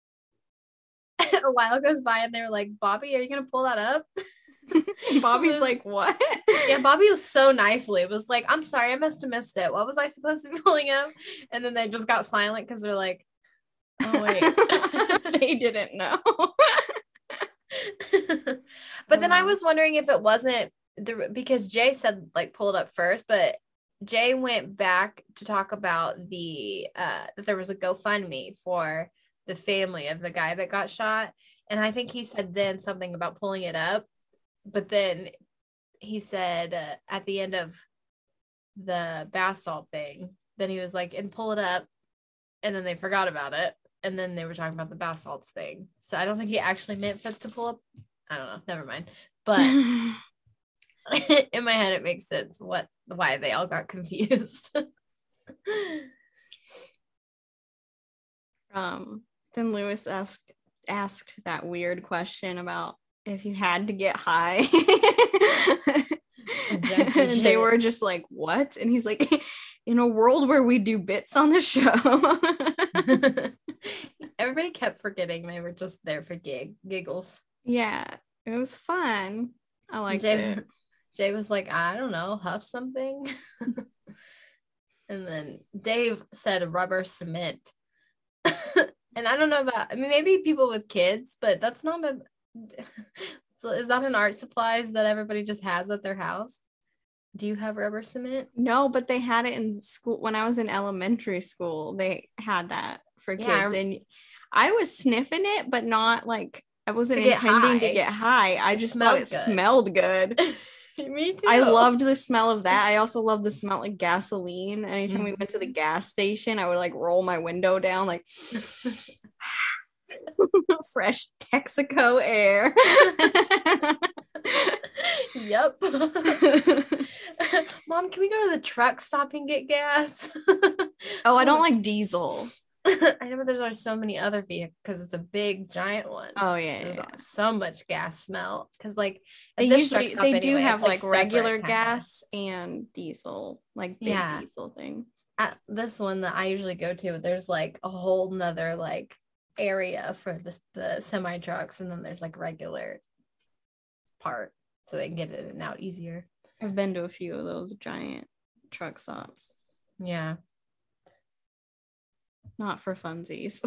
a while goes by, and they were like, "Bobby, are you gonna pull that up?" Bobby's like, what? Yeah, Bobby was so nicely. It was like, I'm sorry, I must have missed it. What was I supposed to be pulling up? And then they just got silent because they're like, oh, wait. They didn't know. But then I was wondering if it wasn't because Jay said like pull it up first, but Jay went back to talk about that there was a GoFundMe for the family of the guy that got shot. And I think he said then something about pulling it up. But then he said at the end of the bath salt thing, then he was like, and pull it up. And then they forgot about it. And then they were talking about the bath salts thing. So I don't think he actually meant for it to pull up. I don't know. Never mind. But in my head, it makes sense why they all got confused. Then Lewis asked that weird question about if you had to get high. And they were just like, what? And he's like, in a world where we do bits on the show. Everybody kept forgetting they were just there for giggles. Yeah, it was fun. I liked it. Jay was like, I don't know, huff something. And then Dave said rubber cement. And I don't know maybe people with kids, but that's not so is that an art supplies that everybody just has at their house? Do you have rubber cement? No, but they had it in school. When I was in elementary school, they had that for kids. And I was sniffing it, but not like I wasn't To get intending to high. get high. I It just thought it smelled good. smelled good. Me too. I loved the smell of that. I also love the smell like gasoline. Anytime we went to the Mhm. gas station, I would like roll my window down, like fresh Texaco air. Yep. Mom, can we go to the truck stop and get gas? Oh, I don't like diesel. I know there's so many other vehicles because it's a big giant one. Oh yeah, There's yeah. so much gas smell because like They at this usually truck stop they do anyway, have it's, like separate regular kinda. gas and diesel, like big Yeah. diesel things. At this one that I usually go to, there's like a whole nother like area for the semi trucks, and then there's like regular part so they can get it in and out easier. I've been to a few of those giant truck stops. Yeah. Not for funsies.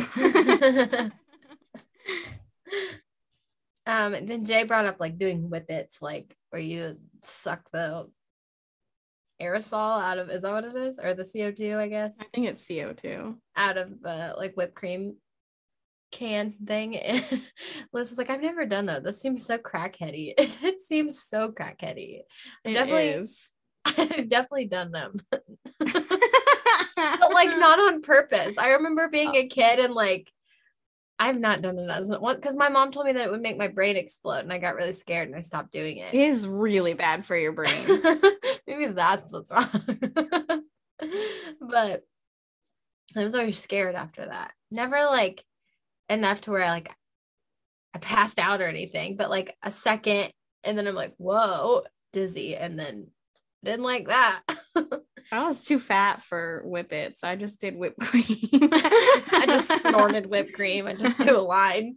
Then Jay brought up like doing whippets, like where you suck the aerosol out of, is that what it is? Or the CO2, I guess, I think it's CO2. out of the like whipped cream can thing. And Liz was like, I've never done that. This seems so crackheady. It seems so crackheady. It Definitely- is. I've definitely done them. But like not on purpose. I remember being a kid and like I've not done it as one because my mom told me that it would make my brain explode and I got really scared and I stopped doing It it. is really bad for your brain. Maybe that's what's wrong. But I was always scared after that. Never like enough to where I passed out or anything, but like a second and then I'm like, whoa, dizzy, and then didn't like that. I was too fat for whippets. I just did whipped cream. I just snorted whipped cream. I just do a line.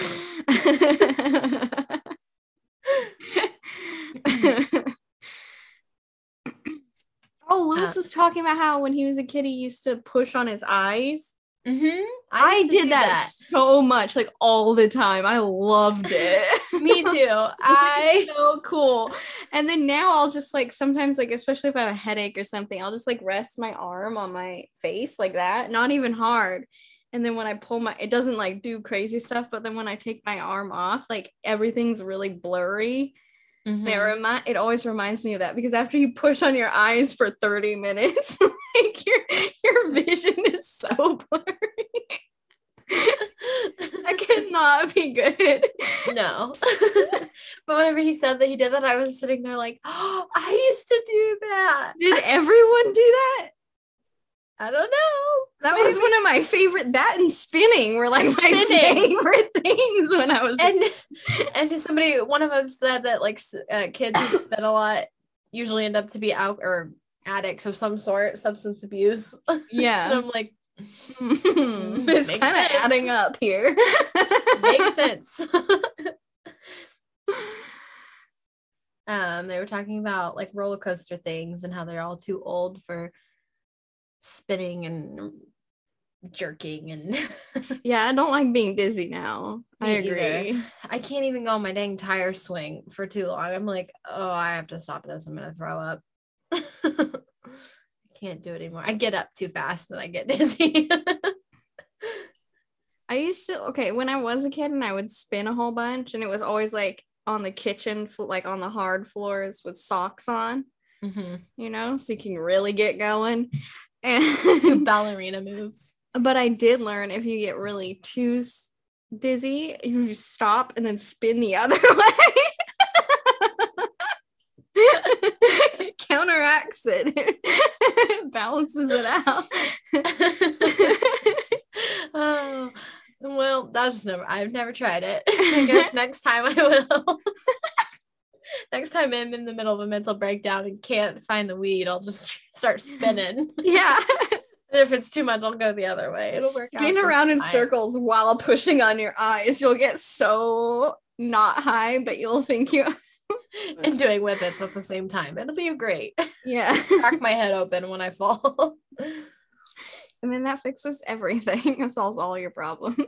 Oh, Lewis was talking about how when he was a kid, he used to push on his eyes. Mm-hmm. I used to did do that so much, like all the time. I loved it. Me too. It's so cool. And then now I'll just like sometimes, like especially if I have a headache or something, I'll just like rest my arm on my face like that, not even hard. And then when I pull it doesn't like do crazy stuff, but then when I take my arm off, like everything's really blurry. Mhm. It always reminds me of that because after you push on your eyes for 30 minutes, like your vision is so blurry. That cannot be good. No. But whenever he said that he did that, I was sitting there like, oh, I used to do that. Did everyone do that? I don't know. That was one of my favorite. That and spinning were like my Spinning. favorite things when I was. And one of them said that like kids who spin a lot usually end up to be out or addicts of some sort, substance abuse. And Yeah, I'm like, it's Makes kind of sense. adding up here. makes sense. They were talking about like roller coaster things and how they're all too old for spinning and jerking and Yeah, I don't like being dizzy now. I Me agree. either. I can't even go on my dang tire swing for too long. I'm like, oh, I have to stop this. I'm gonna throw up. I can't do it anymore. I get up too fast and I get dizzy. I used to, when I was a kid and I would spin a whole bunch and it was always like on the kitchen, like on the hard floors with socks on, Mm-hmm. so you can really get going. Do And ballerina moves. but I did learn if you get really too dizzy, you just stop and then spin the other way. It counteracts it. Balances it out. Oh, well, I've never tried it. I guess next time I will. Next time I'm in the middle of a mental breakdown and can't find the weed, I'll just start spinning. Yeah. And if it's too much, I'll go the other way. It'll work out. Spin just around in fine. circles while pushing on your eyes. You'll get so not high, but you'll think you. And doing whippets at the same time. It'll be great. Yeah. Crack my head open when I fall. And then that fixes everything. It solves all your problems.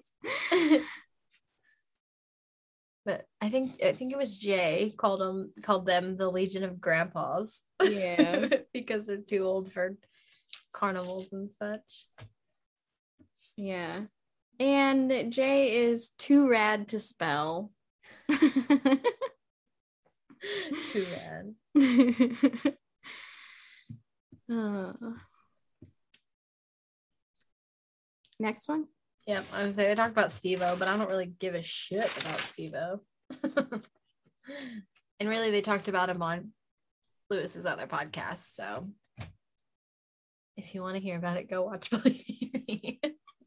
But I think it was Jay called them the Legion of Grandpas. Yeah. Because they're too old for carnivals and such. Yeah. And Jay is too rad to spell. Too bad. Next one. Yep, I was saying they talked about Steve-O, but I don't really give a shit about Steve-O. And really, they talked about him on Lewis's other podcast. So if you want to hear about it, go watch Believe Me.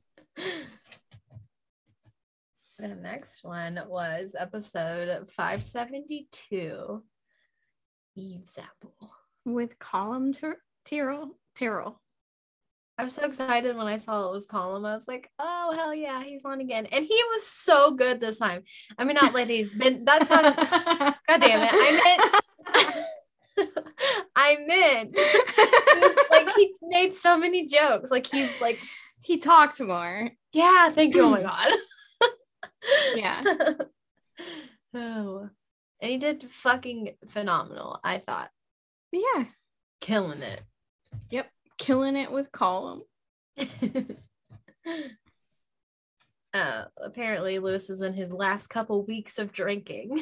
The next one was episode 572, Eve's Apple. With Colin Tyrrell. I was so excited when I saw it was Colin. I was like, oh, hell yeah, he's on again. And he was so good this time. I mean, not that he's been, that sounded, God damn it. I meant, he was like, he made so many jokes. Like, he talked more. Yeah, thank you. Oh my God. Yeah. Oh, and he did fucking phenomenal, I thought. Yeah. Killing it. Yep. Killing it with Colin. Apparently Lewis is in his last couple weeks of drinking.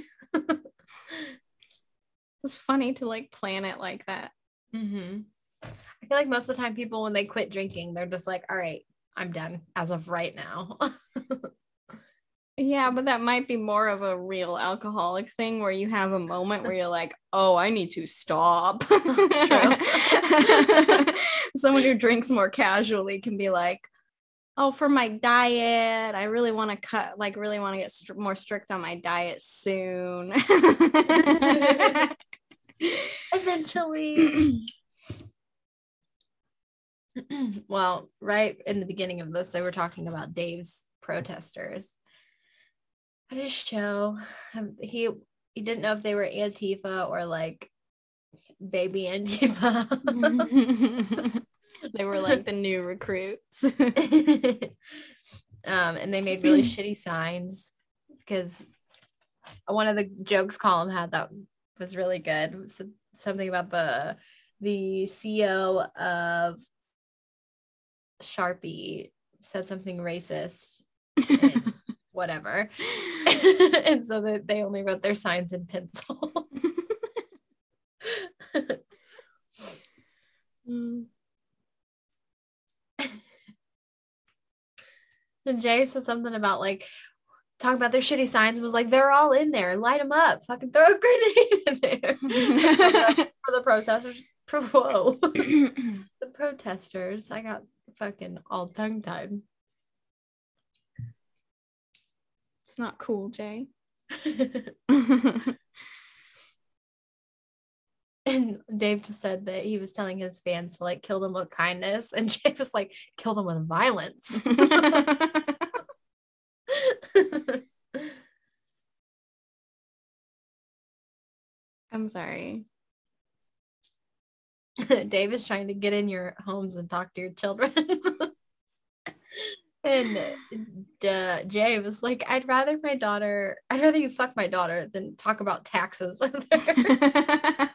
It's funny to like plan it like that. Mm-hmm. I feel like most of the time people, when they quit drinking, they're just like, all right, I'm done as of right now. Yeah, but that might be more of a real alcoholic thing where you have a moment where you're like, oh, I need to stop. Someone who drinks more casually can be like, oh, for my diet, I really want to get more strict on my diet soon. Eventually. Well, right in the beginning of this, they were talking about Dave's protesters at his show. He didn't know if they were Antifa or like baby Antifa. They were like the new recruits. And they made really shitty signs because one of the jokes Colin had that was really good. It was something about the CEO of Sharpie said something racist. And whatever. And so they only wrote their signs in pencil. And Jay said something about like talking about their shitty signs and was like, they're all in there, light them up, fucking throw a grenade in there. For the protesters. Whoa. The protesters. I got fucking all tongue-tied. It's not cool, Jay. And Dave just said that he was telling his fans to like kill them with kindness, and Jay was like, kill them with violence. I'm sorry. Dave is trying to get in your homes and talk to your children. And Jay was like, I'd rather you fuck my daughter than talk about taxes with her.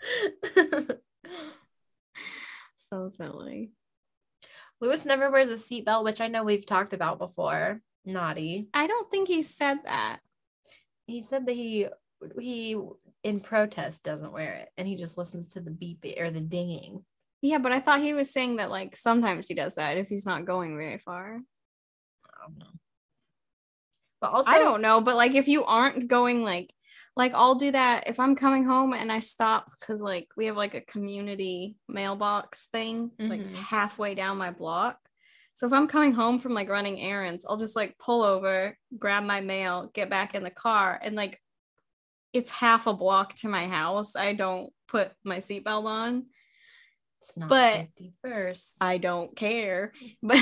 So silly. Lewis never wears a seatbelt, which I know we've talked about before. Naughty. I don't think he said that. He said that he in protest doesn't wear it, and he just listens to the beep or the dinging. Yeah, but I thought he was saying that like sometimes he does that if he's not going very far. I don't know. But also, I don't know, but like if you aren't going like I'll do that if I'm coming home and I stop because like we have like a community mailbox thing like halfway down my block. So if I'm coming home from like running errands, I'll just like pull over, grab my mail, get back in the car, and like it's half a block to my house. I don't put my seatbelt on. It's not but safety first. I don't care. But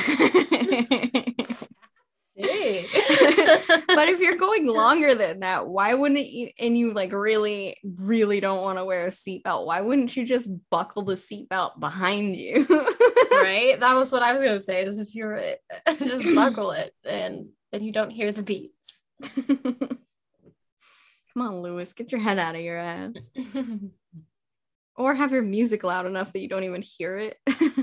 but if you're going longer than that, why wouldn't you, and you like really, really don't want to wear a seatbelt, why wouldn't you just buckle the seatbelt behind you? Right? That was what I was going to say, is if you're just buckle it and you don't hear the beeps. Come on, Lewis, get your head out of your ass. Or have your music loud enough that you don't even hear it.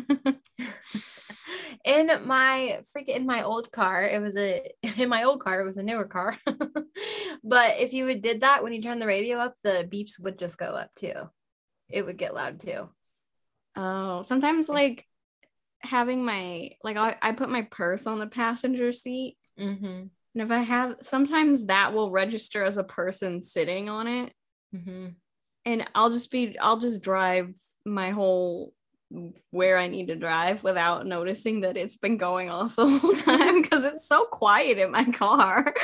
In my old car, it was a newer car. But if you did that when you turn the radio up, the beeps would just go up too. It would get loud too. Oh, sometimes like having I put my purse on the passenger seat. Mm-hmm. And sometimes that will register as a person sitting on it. Mm-hmm. And I'll just drive my whole where I need to drive without noticing that it's been going off the whole time because it's so quiet in my car.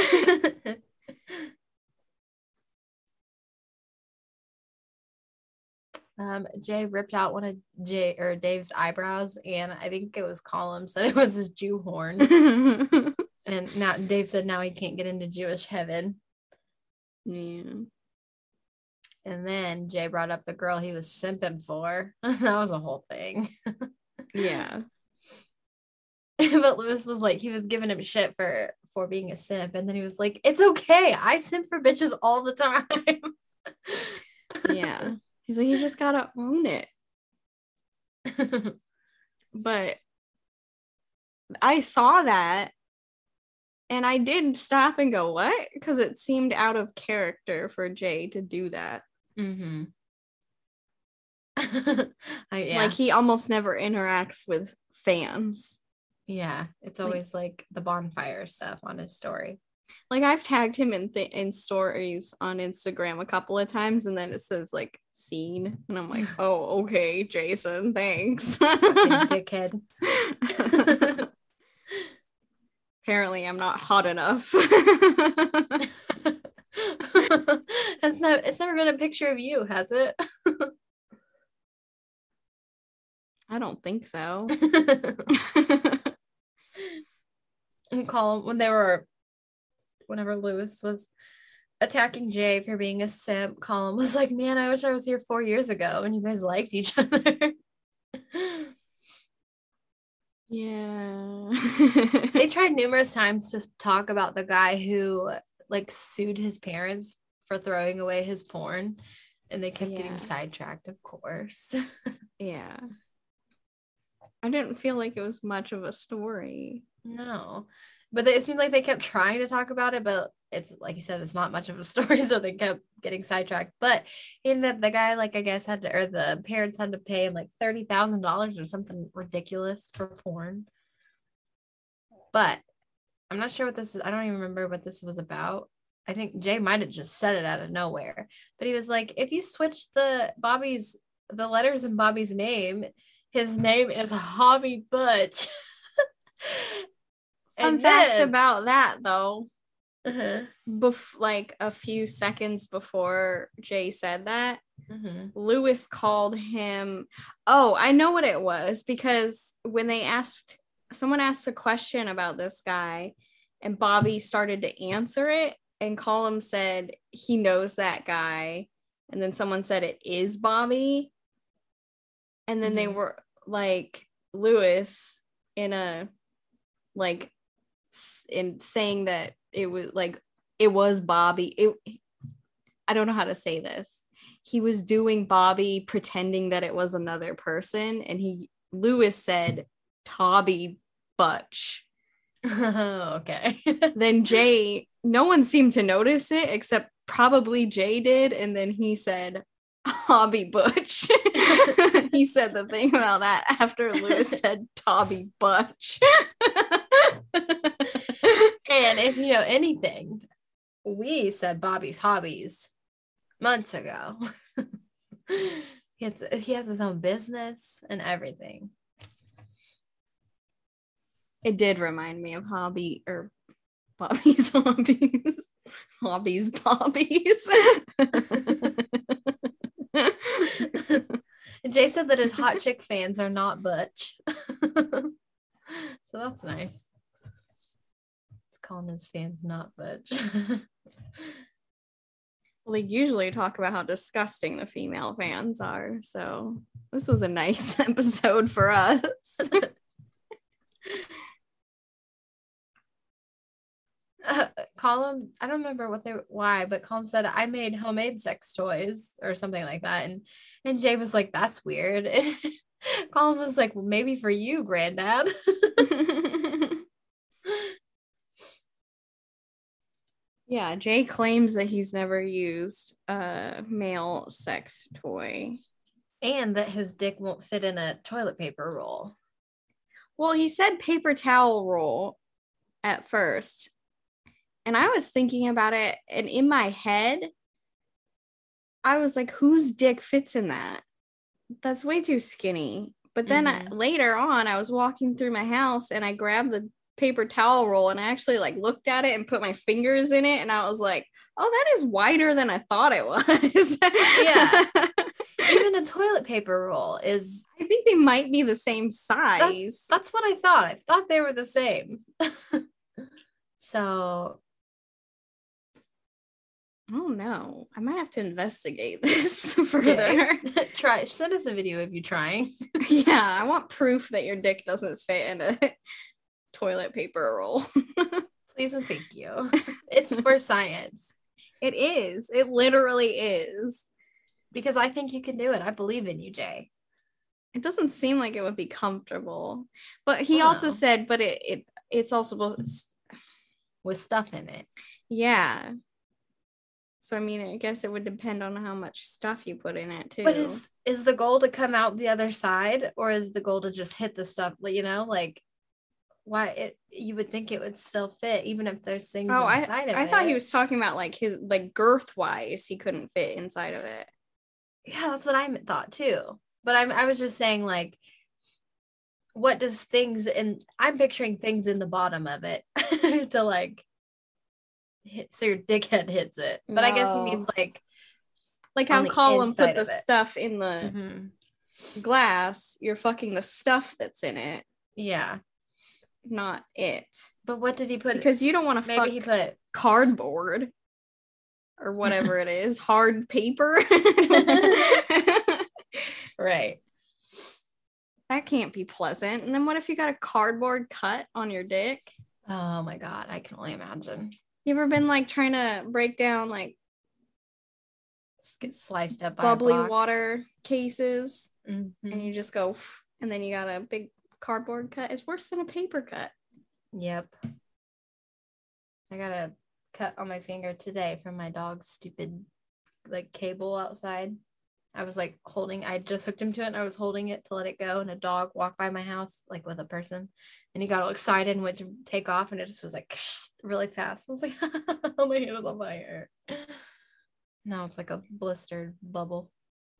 Jay ripped out one of Dave's eyebrows, and I think it was Colin said it was his Jew horn. And now Dave said now he can't get into Jewish heaven. Yeah. And then Jay brought up the girl he was simping for. That was a whole thing. Yeah. But Lewis was like, he was giving him shit for being a simp. And then he was like, it's okay. I simp for bitches all the time. Yeah. He's like, you just gotta own it. But I saw that and I did stop and go, what? Because it seemed out of character for Jay to do that. Mm-hmm. Yeah. Like he almost never interacts with fans. Yeah, it's always like the bonfire stuff on his story. Like I've tagged him in stories on Instagram a couple of times, and then it says like seen, and I'm like, oh, okay, Jason, thanks. Dickhead. Apparently, I'm not hot enough. It's never been a picture of you, has it? I don't think so. And whenever Lewis was attacking Jay for being a simp, Colin was like, man, I wish I was here 4 years ago and you guys liked each other. Yeah. They tried numerous times to talk about the guy who like sued his parents for throwing away his porn, and they kept getting sidetracked, of course. Yeah. I didn't feel like it was much of a story. No, but it seemed like they kept trying to talk about it, but it's like you said, it's not much of a story, so they kept getting sidetracked. But he ended up, the guy, like, I guess the parents had to pay him like $30,000 or something ridiculous for porn. But I'm not sure what this is. I don't even remember what this was about. I think Jay might have just said it out of nowhere, but he was like, if you switch the letters in Bobby's name, his name is Hobby Butch. Fun fact about that, though. Uh-huh. Like a few seconds before Jay said that, Lewis called him. Oh, I know what it was, because when someone asked a question about this guy and Bobby started to answer it, and Colin said he knows that guy, and then someone said it is Bobby, and then they were like, Lewis in saying that it was Bobby. I don't know how to say this. He was doing Bobby pretending that it was another person, and Lewis said Tobby Butch. Okay. Then Jay, no one seemed to notice it except probably Jay did, and then he said Hobby Butch. He said the thing about that after Lewis said Tobby Butch. And if you know anything, we said Bobby's Hobbies months ago. He has his own business and everything. It did remind me of Bobby's Hobbies. Hobbies Bobbies. And Jay said that his hot chick fans are not Butch. So that's nice. It's calling his fans not Butch. Well, they usually talk about how disgusting the female fans are, so this was a nice episode for us. Colin, I don't remember why, but Colin said I made homemade sex toys or something like that. And Jay was like, that's weird. And Colin was like, well, maybe for you, granddad. Yeah, Jay claims that he's never used a male sex toy. And that his dick won't fit in a toilet paper roll. Well, he said paper towel roll at first. And I was thinking about it, and in my head, I was like, whose dick fits in that? That's way too skinny. But then later on, I was walking through my house, and I grabbed the paper towel roll, and I actually like looked at it and put my fingers in it, and I was like, oh, that is wider than I thought it was. Yeah. Even a toilet paper roll is... I think they might be the same size. That's what I thought. I thought they were the same. So... Oh no, I might have to investigate this further. Try, send us a video of you trying. Yeah, I want proof that your dick doesn't fit in a toilet paper roll. Please and thank you. It's for science. It is. It literally is. Because I think you can do it. I believe in you, Jay. It doesn't seem like it would be comfortable. But he also said, but it's also supposed with stuff in it. Yeah. So, I mean, I guess it would depend on how much stuff you put in it, too. But is the goal to come out the other side, or is the goal to just hit the stuff, you know, like, why you would think it would still fit, even if there's things inside of it. I thought he was talking about, like, his, like, girth-wise, he couldn't fit inside of it. Yeah, that's what I thought, too. But I was just saying, like, what does things, and I'm picturing things in the bottom of it to, like, so your dickhead hits it, but I guess he means like how Colin put the stuff in the glass. You're fucking the stuff that's in it, not it. But what did he put? Because you don't want to fuck he put cardboard or whatever it is, hard paper. Right, that can't be pleasant. And then what if you got a cardboard cut on your dick? Oh my god, I can only imagine. You ever been like trying to break down like get sliced up by bubbly water cases and you just go and then you got a big cardboard cut? It's worse than a paper cut. Yep. I got a cut on my finger today from my dog's stupid like cable outside. I was like I just hooked him to it and I was holding it to let it go, and a dog walked by my house like with a person, and he got all excited and went to take off, and it just was like really fast. I was like, oh, my hand is on fire. Now it's like a blistered bubble.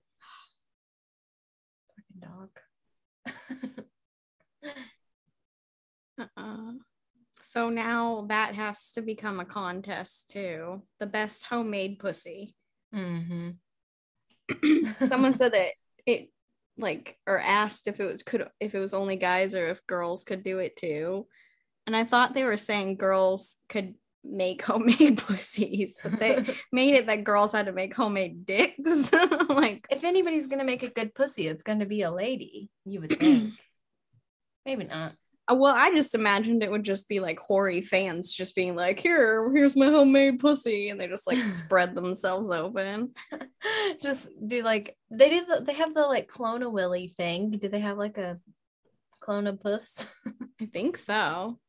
Fucking dog. So now that has to become a contest too. The best homemade pussy. Someone said that it like, or asked if it was only guys or if girls could do it too. And I thought they were saying girls could make homemade pussies, but they made it that girls had to make homemade dicks. Like, if anybody's gonna make a good pussy, it's gonna be a lady, you would think. Maybe not. Well, I just imagined it would just be like hoary fans just being like, here's my homemade pussy, and they just like spread themselves open. Just do like they have the like clone a willy thing. Do they have like a clone a puss? I think so.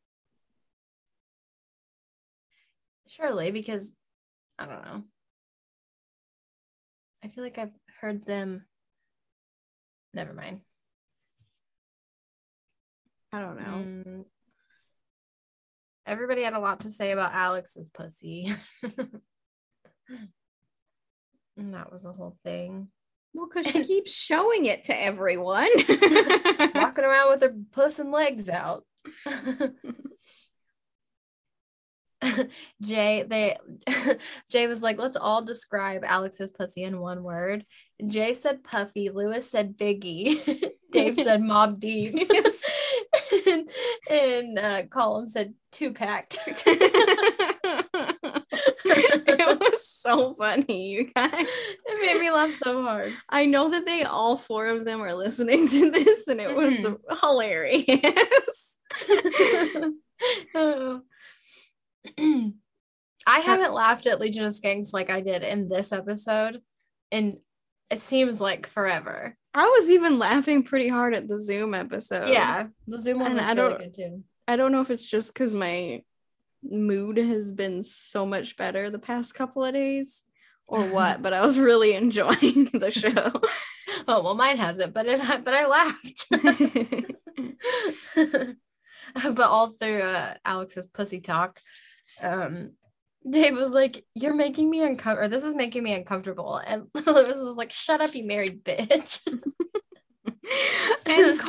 Surely, because I don't know. I feel like I've heard them. Never mind. I don't know. Everybody had a lot to say about Alex's pussy. And that was a whole thing. Well, because she keeps showing it to everyone. Walking around with her puss and legs out. Jay was like, let's all describe Alex's pussy in one word. Jay said puffy. Lewis said biggie. Dave said Mob Deep. and Colin said two-packed. It was so funny, you guys. It made me laugh so hard. I know that they all four of them are listening to this, and it was hilarious. Oh. I haven't laughed at Legion of Skanks like I did in this episode, and it seems like forever. I was even laughing pretty hard at the Zoom episode. Yeah, the Zoom one was really good too. I don't know if it's just because my mood has been so much better the past couple of days or what, but I was really enjoying the show. Oh, well, mine hasn't, but I laughed. But all through Alex's pussy talk, Dave was like, "You're making me uncomfortable. This is making me uncomfortable." And Lewis was like, "Shut up, you married bitch." And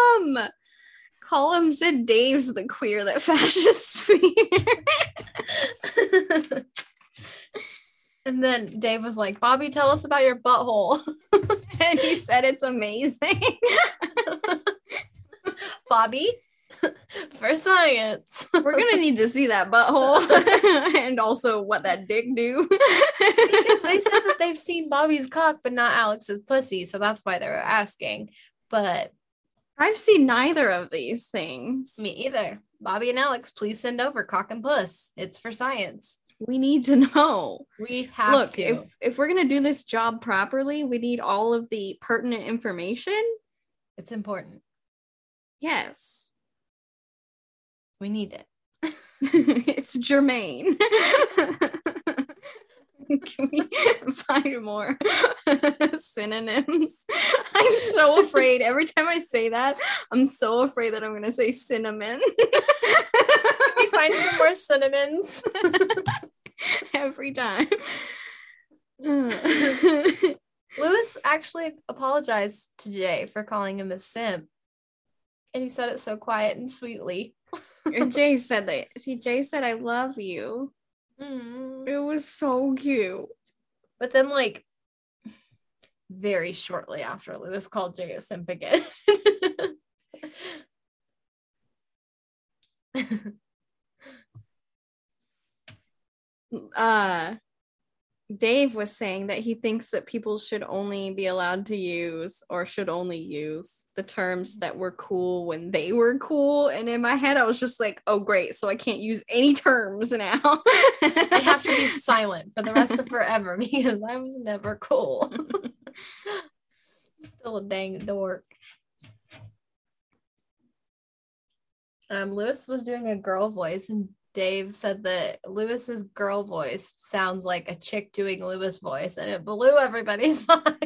Colum said Dave's the queer that fascist fear. And then Dave was like, "Bobby, tell us about your butthole." And he said it's amazing. Bobby, for science. We're gonna need to see that butthole and also what that dick do. Because they said that they've seen Bobby's cock but not Alex's pussy, so that's why they were asking. But I've seen neither of these things. me either. Bobby and Alex, please send over cock and puss. It's for science. We need to know. We have Look, to. if we're gonna do this job properly, we need all of the pertinent information. It's important. Yes. We need it. It's germane. Can we find more synonyms? I'm so afraid. Every time I say that, I'm so afraid that I'm going to say cinnamon. Can we find some more cinnamons? Every time. Lewis actually apologized to Jay for calling him a simp. And he said it so quiet and sweetly. Jay said that. See, Jay said, "I love you." It was so cute. But then, like, very shortly after, Lewis called Jay a simp again. Dave was saying that he thinks that people should only be allowed to use or should only use the terms that were cool when they were cool. And in my head, I was just like, oh, great. So I can't use any terms now. I have to be silent for the rest of forever because I was never cool. Still a dang dork. Lewis was doing a girl voice, and Dave said that Lewis's girl voice sounds like a chick doing Lewis voice, and it blew everybody's mind.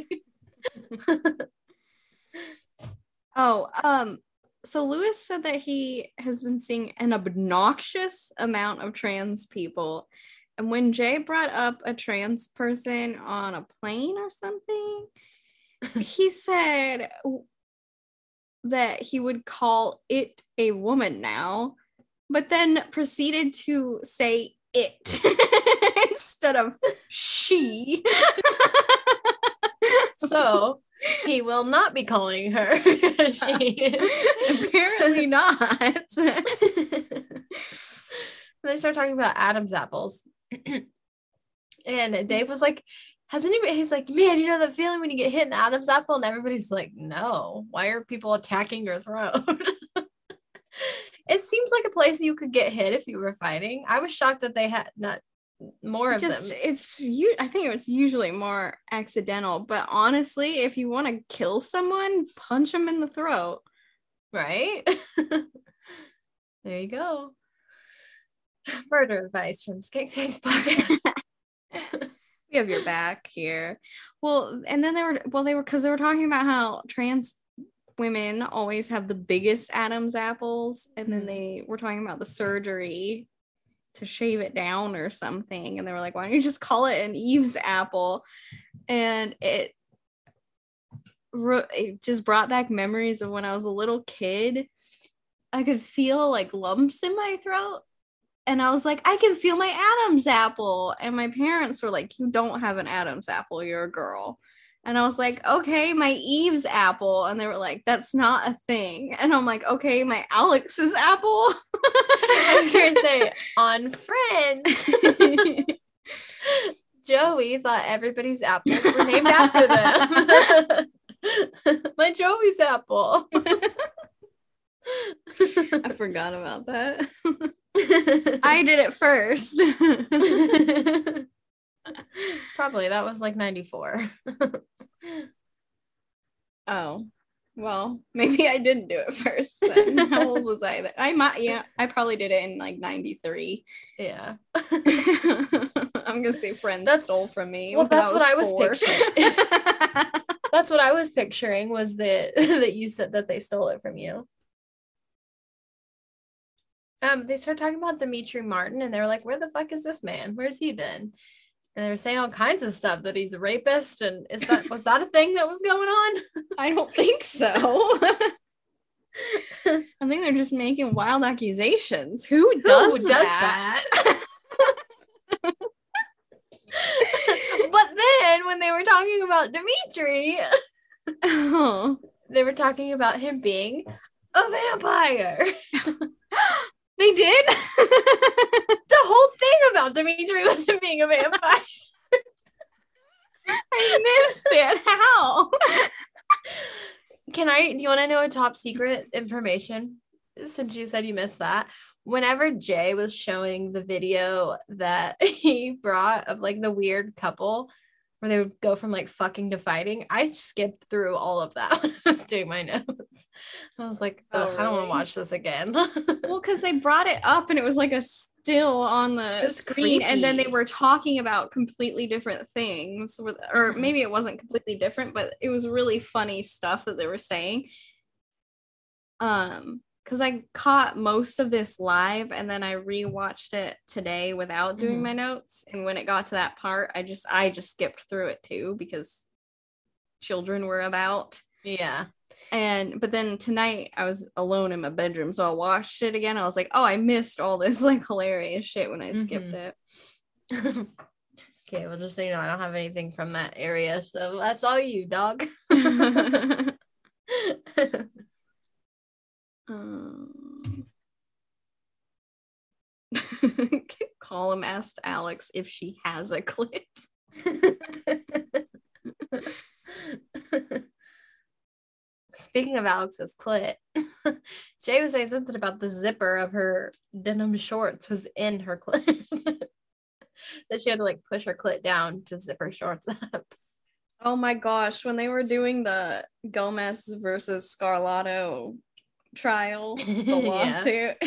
So Lewis said that he has been seeing an obnoxious amount of trans people. And when Jay brought up a trans person on a plane or something, he said that he would call it a woman now, but then proceeded to say it instead of she. So he will not be calling her she. Apparently not. They start talking about Adam's apples. And Dave was like, has anybody, he's like, man, you know that feeling when you get hit in the Adam's apple? And everybody's like, no, why are people attacking your throat? It seems like a place you could get hit if you were fighting. I was shocked that they had not more of them. I think it's usually more accidental, but honestly, if you want to kill someone, punch them in the throat. Right? There you go. Murder advice from Skank Skanks Podcast. We have your back here. Well, and then they were talking about how trans women always have the biggest Adam's apples, and then they were talking about the surgery to shave it down or something, and they were like, why don't you just call it an Eve's apple? And it just brought back memories of when I was a little kid. I could feel like lumps in my throat, and I was like, I can feel my Adam's apple. And my parents were like, you don't have an Adam's apple, you're a girl. And I was like, okay, my Eve's apple. And they were like, that's not a thing. And I'm like, okay, my Alex's apple. I was going to say, on Friends, Joey thought everybody's apples were named after them. My Joey's apple. I forgot about that. I did it first. Probably that was like 94. Oh, well, maybe I didn't do it first then. How old was I then? I probably did it in like 93. Yeah. I'm gonna say friends stole from me. Well, that's what I was 4. picturing. That's what I was picturing was that you said that they stole it from you. They started talking about Demetri Martin and they were like, where the fuck is this man? Where's he been? And they were saying all kinds of stuff that he's a rapist. And was that a thing that was going on? I don't think so. I think they're just making wild accusations. Who does that? But then when they were talking about Demetri, they were talking about him being a vampire. They did? The whole thing about Demetri was him being a vampire. I missed it. How? Do you want to know a top secret information? Since you said you missed that. Whenever Jay was showing the video that he brought of like the weird couple where they would go from like fucking to fighting, I skipped through all of that when I was doing my notes. I was like, I don't want to watch this again. Well, because they brought it up and it was like a still on the screen, and then they were talking about completely different things, or maybe it wasn't completely different, but it was really funny stuff that they were saying. Because I caught most of this live and then I rewatched it today without doing my notes. And when it got to that part, I just skipped through it too because children were about. Yeah. But then tonight I was alone in my bedroom, so I watched it again. I was like, oh, I missed all this like hilarious shit when I skipped it. Okay, well, just so you know, I don't have anything from that area, so that's all you, dog. Colum asked Alex if she has a clit. Speaking of Alex's clit, Jay was saying something about the zipper of her denim shorts was in her clit. That she had to like push her clit down to zip her shorts up. Oh my gosh, when they were doing the Gomez versus Scarlato trial, the lawsuit.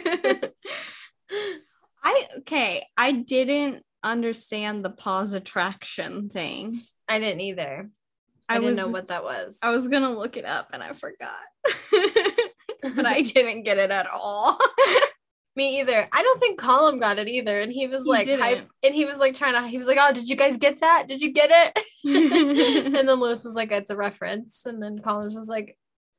I didn't understand the pause attraction thing. I didn't either. I didn't know what that was. I was gonna look it up and I forgot. But I didn't get it at all. Me either. I don't think Colum got it either. And he was like hype, and he was like he was like, oh, did you guys get that? Did you get it? And then Lewis was like, it's a reference. And then Colum was like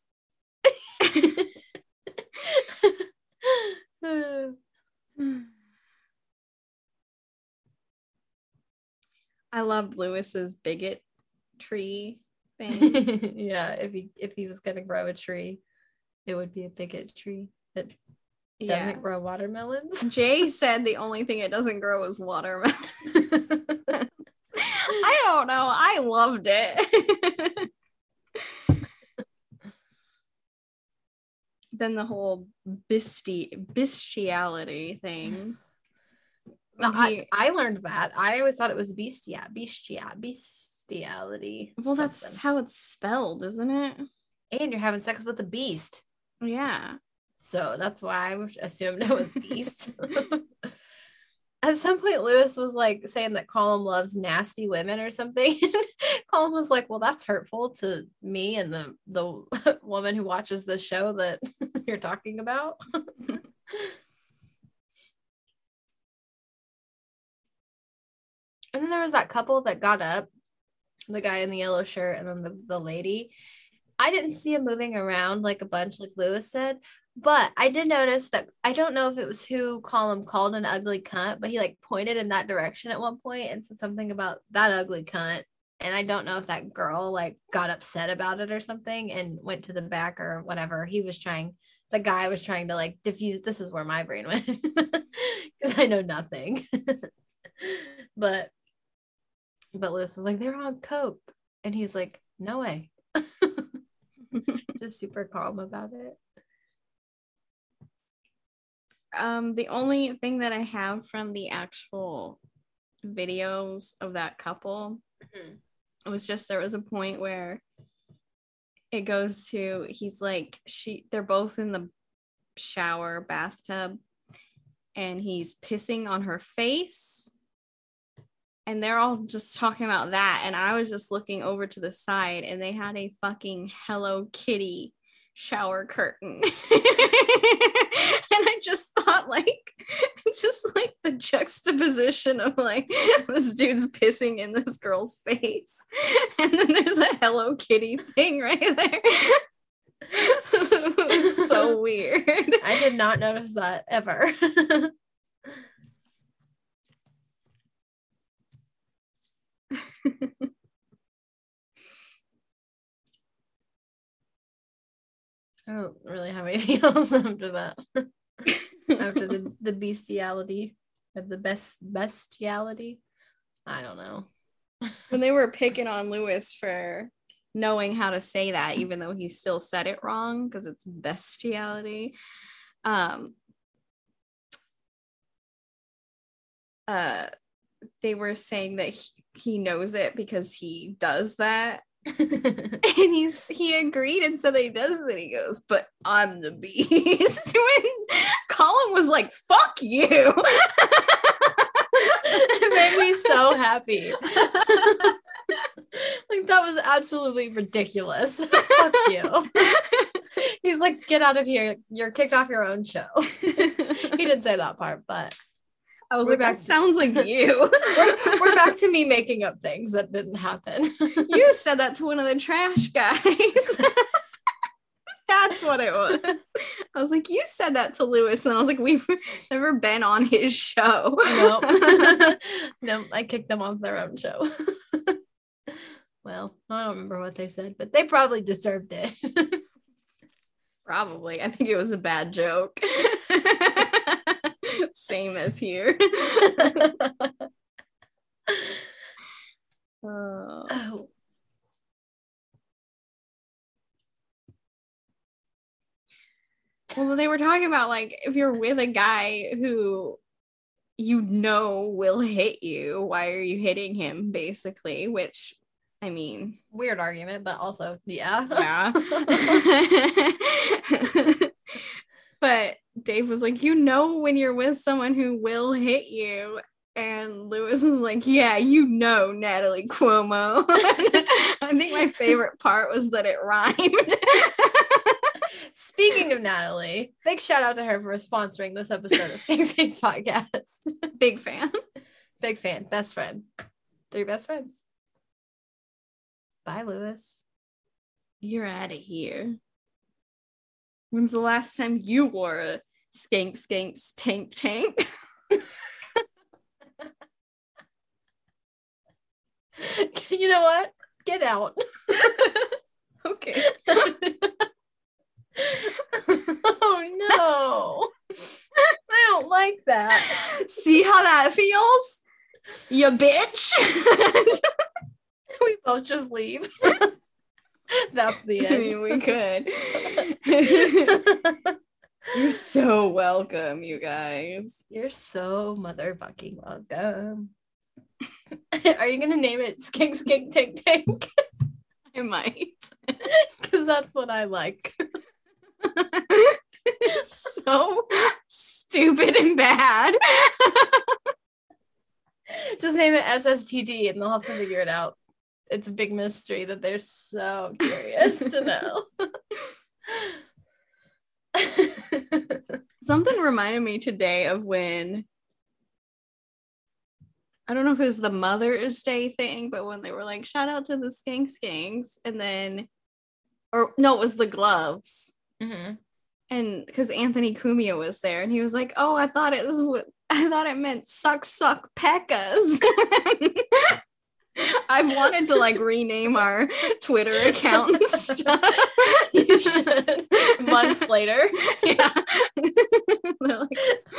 I loved Lewis's bigot tree thing. Yeah, if he was gonna grow a tree, it would be a bigot tree that doesn't grow watermelons. Jay said the only thing it doesn't grow is watermelon. I don't know. I loved it. Then the whole bestiality thing. I learned that. I always thought it was bestiality. Well, that's how it's spelled, isn't it? And you're having sex with a beast. Yeah. So that's why I assumed it was beast. At some point, Lewis was like saying that Colum loves nasty women or something. Colum was like, well, that's hurtful to me and the woman who watches the show that you're talking about. And then there was that couple that got up, the guy in the yellow shirt and then the lady. I didn't see him moving around like a bunch like Lewis said, but I did notice that I don't know if it was who Colum called an ugly cunt, but he like pointed in that direction at one point and said something about that ugly cunt. And I don't know if that girl like got upset about it or something and went to the back or whatever. The guy was trying to like diffuse. This is where my brain went because I know nothing. But Lewis was like, they're on coke. And he's like, no way. Just super calm about it. The only thing that I have from the actual videos of that couple was just there was a point where it goes to they're both in the shower bathtub and he's pissing on her face and they're all just talking about that, and I was just looking over to the side and they had a fucking Hello Kitty shower curtain. And I just thought just the juxtaposition of this dude's pissing in this girl's face and then there's a Hello Kitty thing right there. It was so weird. I did not notice that ever. I don't really have anything else after that. After the bestiality or the bestiality. I don't know. When they were picking on Lewis for knowing how to say that, even though he still said it wrong because it's bestiality. They were saying that he knows it because he does that. And he agreed and said that he does it. He goes, but I'm the beast. When Colin was like, fuck you. It made me so happy. That was absolutely ridiculous. Fuck you. He's like, get out of here. You're kicked off your own show. He didn't say that part, but I was that sounds like you. We're back to me making up things that didn't happen. You said that to one of the trash guys. That's what it was. I was like, you said that to Lewis. And I was like, we've never been on his show. Nope. No, I kicked them off their own show. Well, I don't remember what they said, but they probably deserved it. Probably. I think it was a bad joke. Same as here. Oh. Well, they were talking about if you're with a guy who will hit you, why are you hitting him, basically? Which, I mean, weird argument, but also yeah. But Dave was like, when you're with someone who will hit you. And Lewis was like, yeah, Natalie Cuomo. I think my favorite part was that it rhymed. Speaking of Natalie, big shout out to her for sponsoring this episode of Skank Skanks Podcast. Big fan. Big fan. Best friend. 3 best friends. Bye, Lewis. You're out of here. When's the last time you wore a Skank Skanks tank? You know what? Get out. Okay. Oh no. I don't like that. See how that feels? You bitch. We both just leave. That's the end. I mean, we could. You're so welcome, you guys. You're so motherfucking welcome. Are you gonna name it Skink Skink Tank Tank? I might. Because that's what I like. It's so stupid and bad. Just name it SSTD and they'll have to figure it out. It's a big mystery that they're so curious to know. Something reminded me today of when, I don't know if it was the Mother's Day thing, but when they were like, shout out to the Skank Skanks, and then, or no, it was the gloves. Mm-hmm. And because Anthony Cumia was there, and he was like, oh, I thought it meant suck peckas. I've wanted to rename our Twitter account and stuff. You should. Months later. Yeah.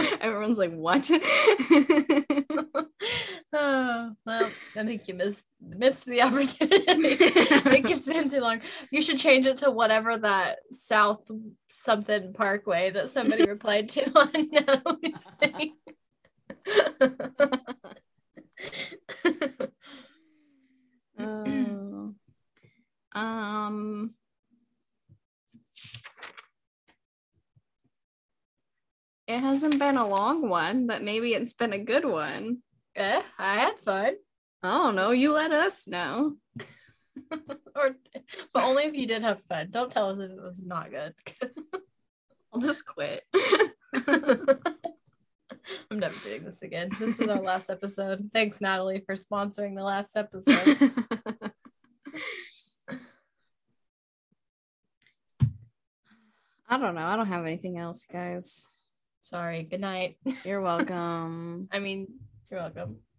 Everyone's like, what? Oh, well, I think you missed missed the opportunity. It's been too long. You should change it to whatever that South something Parkway that somebody replied to on Natalie's thing. It hasn't been a long one, but maybe it's been a good one. I had fun. I don't know. You let us know. But only if you did have fun. Don't tell us if it was not good. I'll just quit. I'm never doing this again. This is our last episode. Thanks, Natalie, for sponsoring the last episode. I don't know. I don't have anything else, guys. Sorry. Good night. You're welcome. I mean, you're welcome.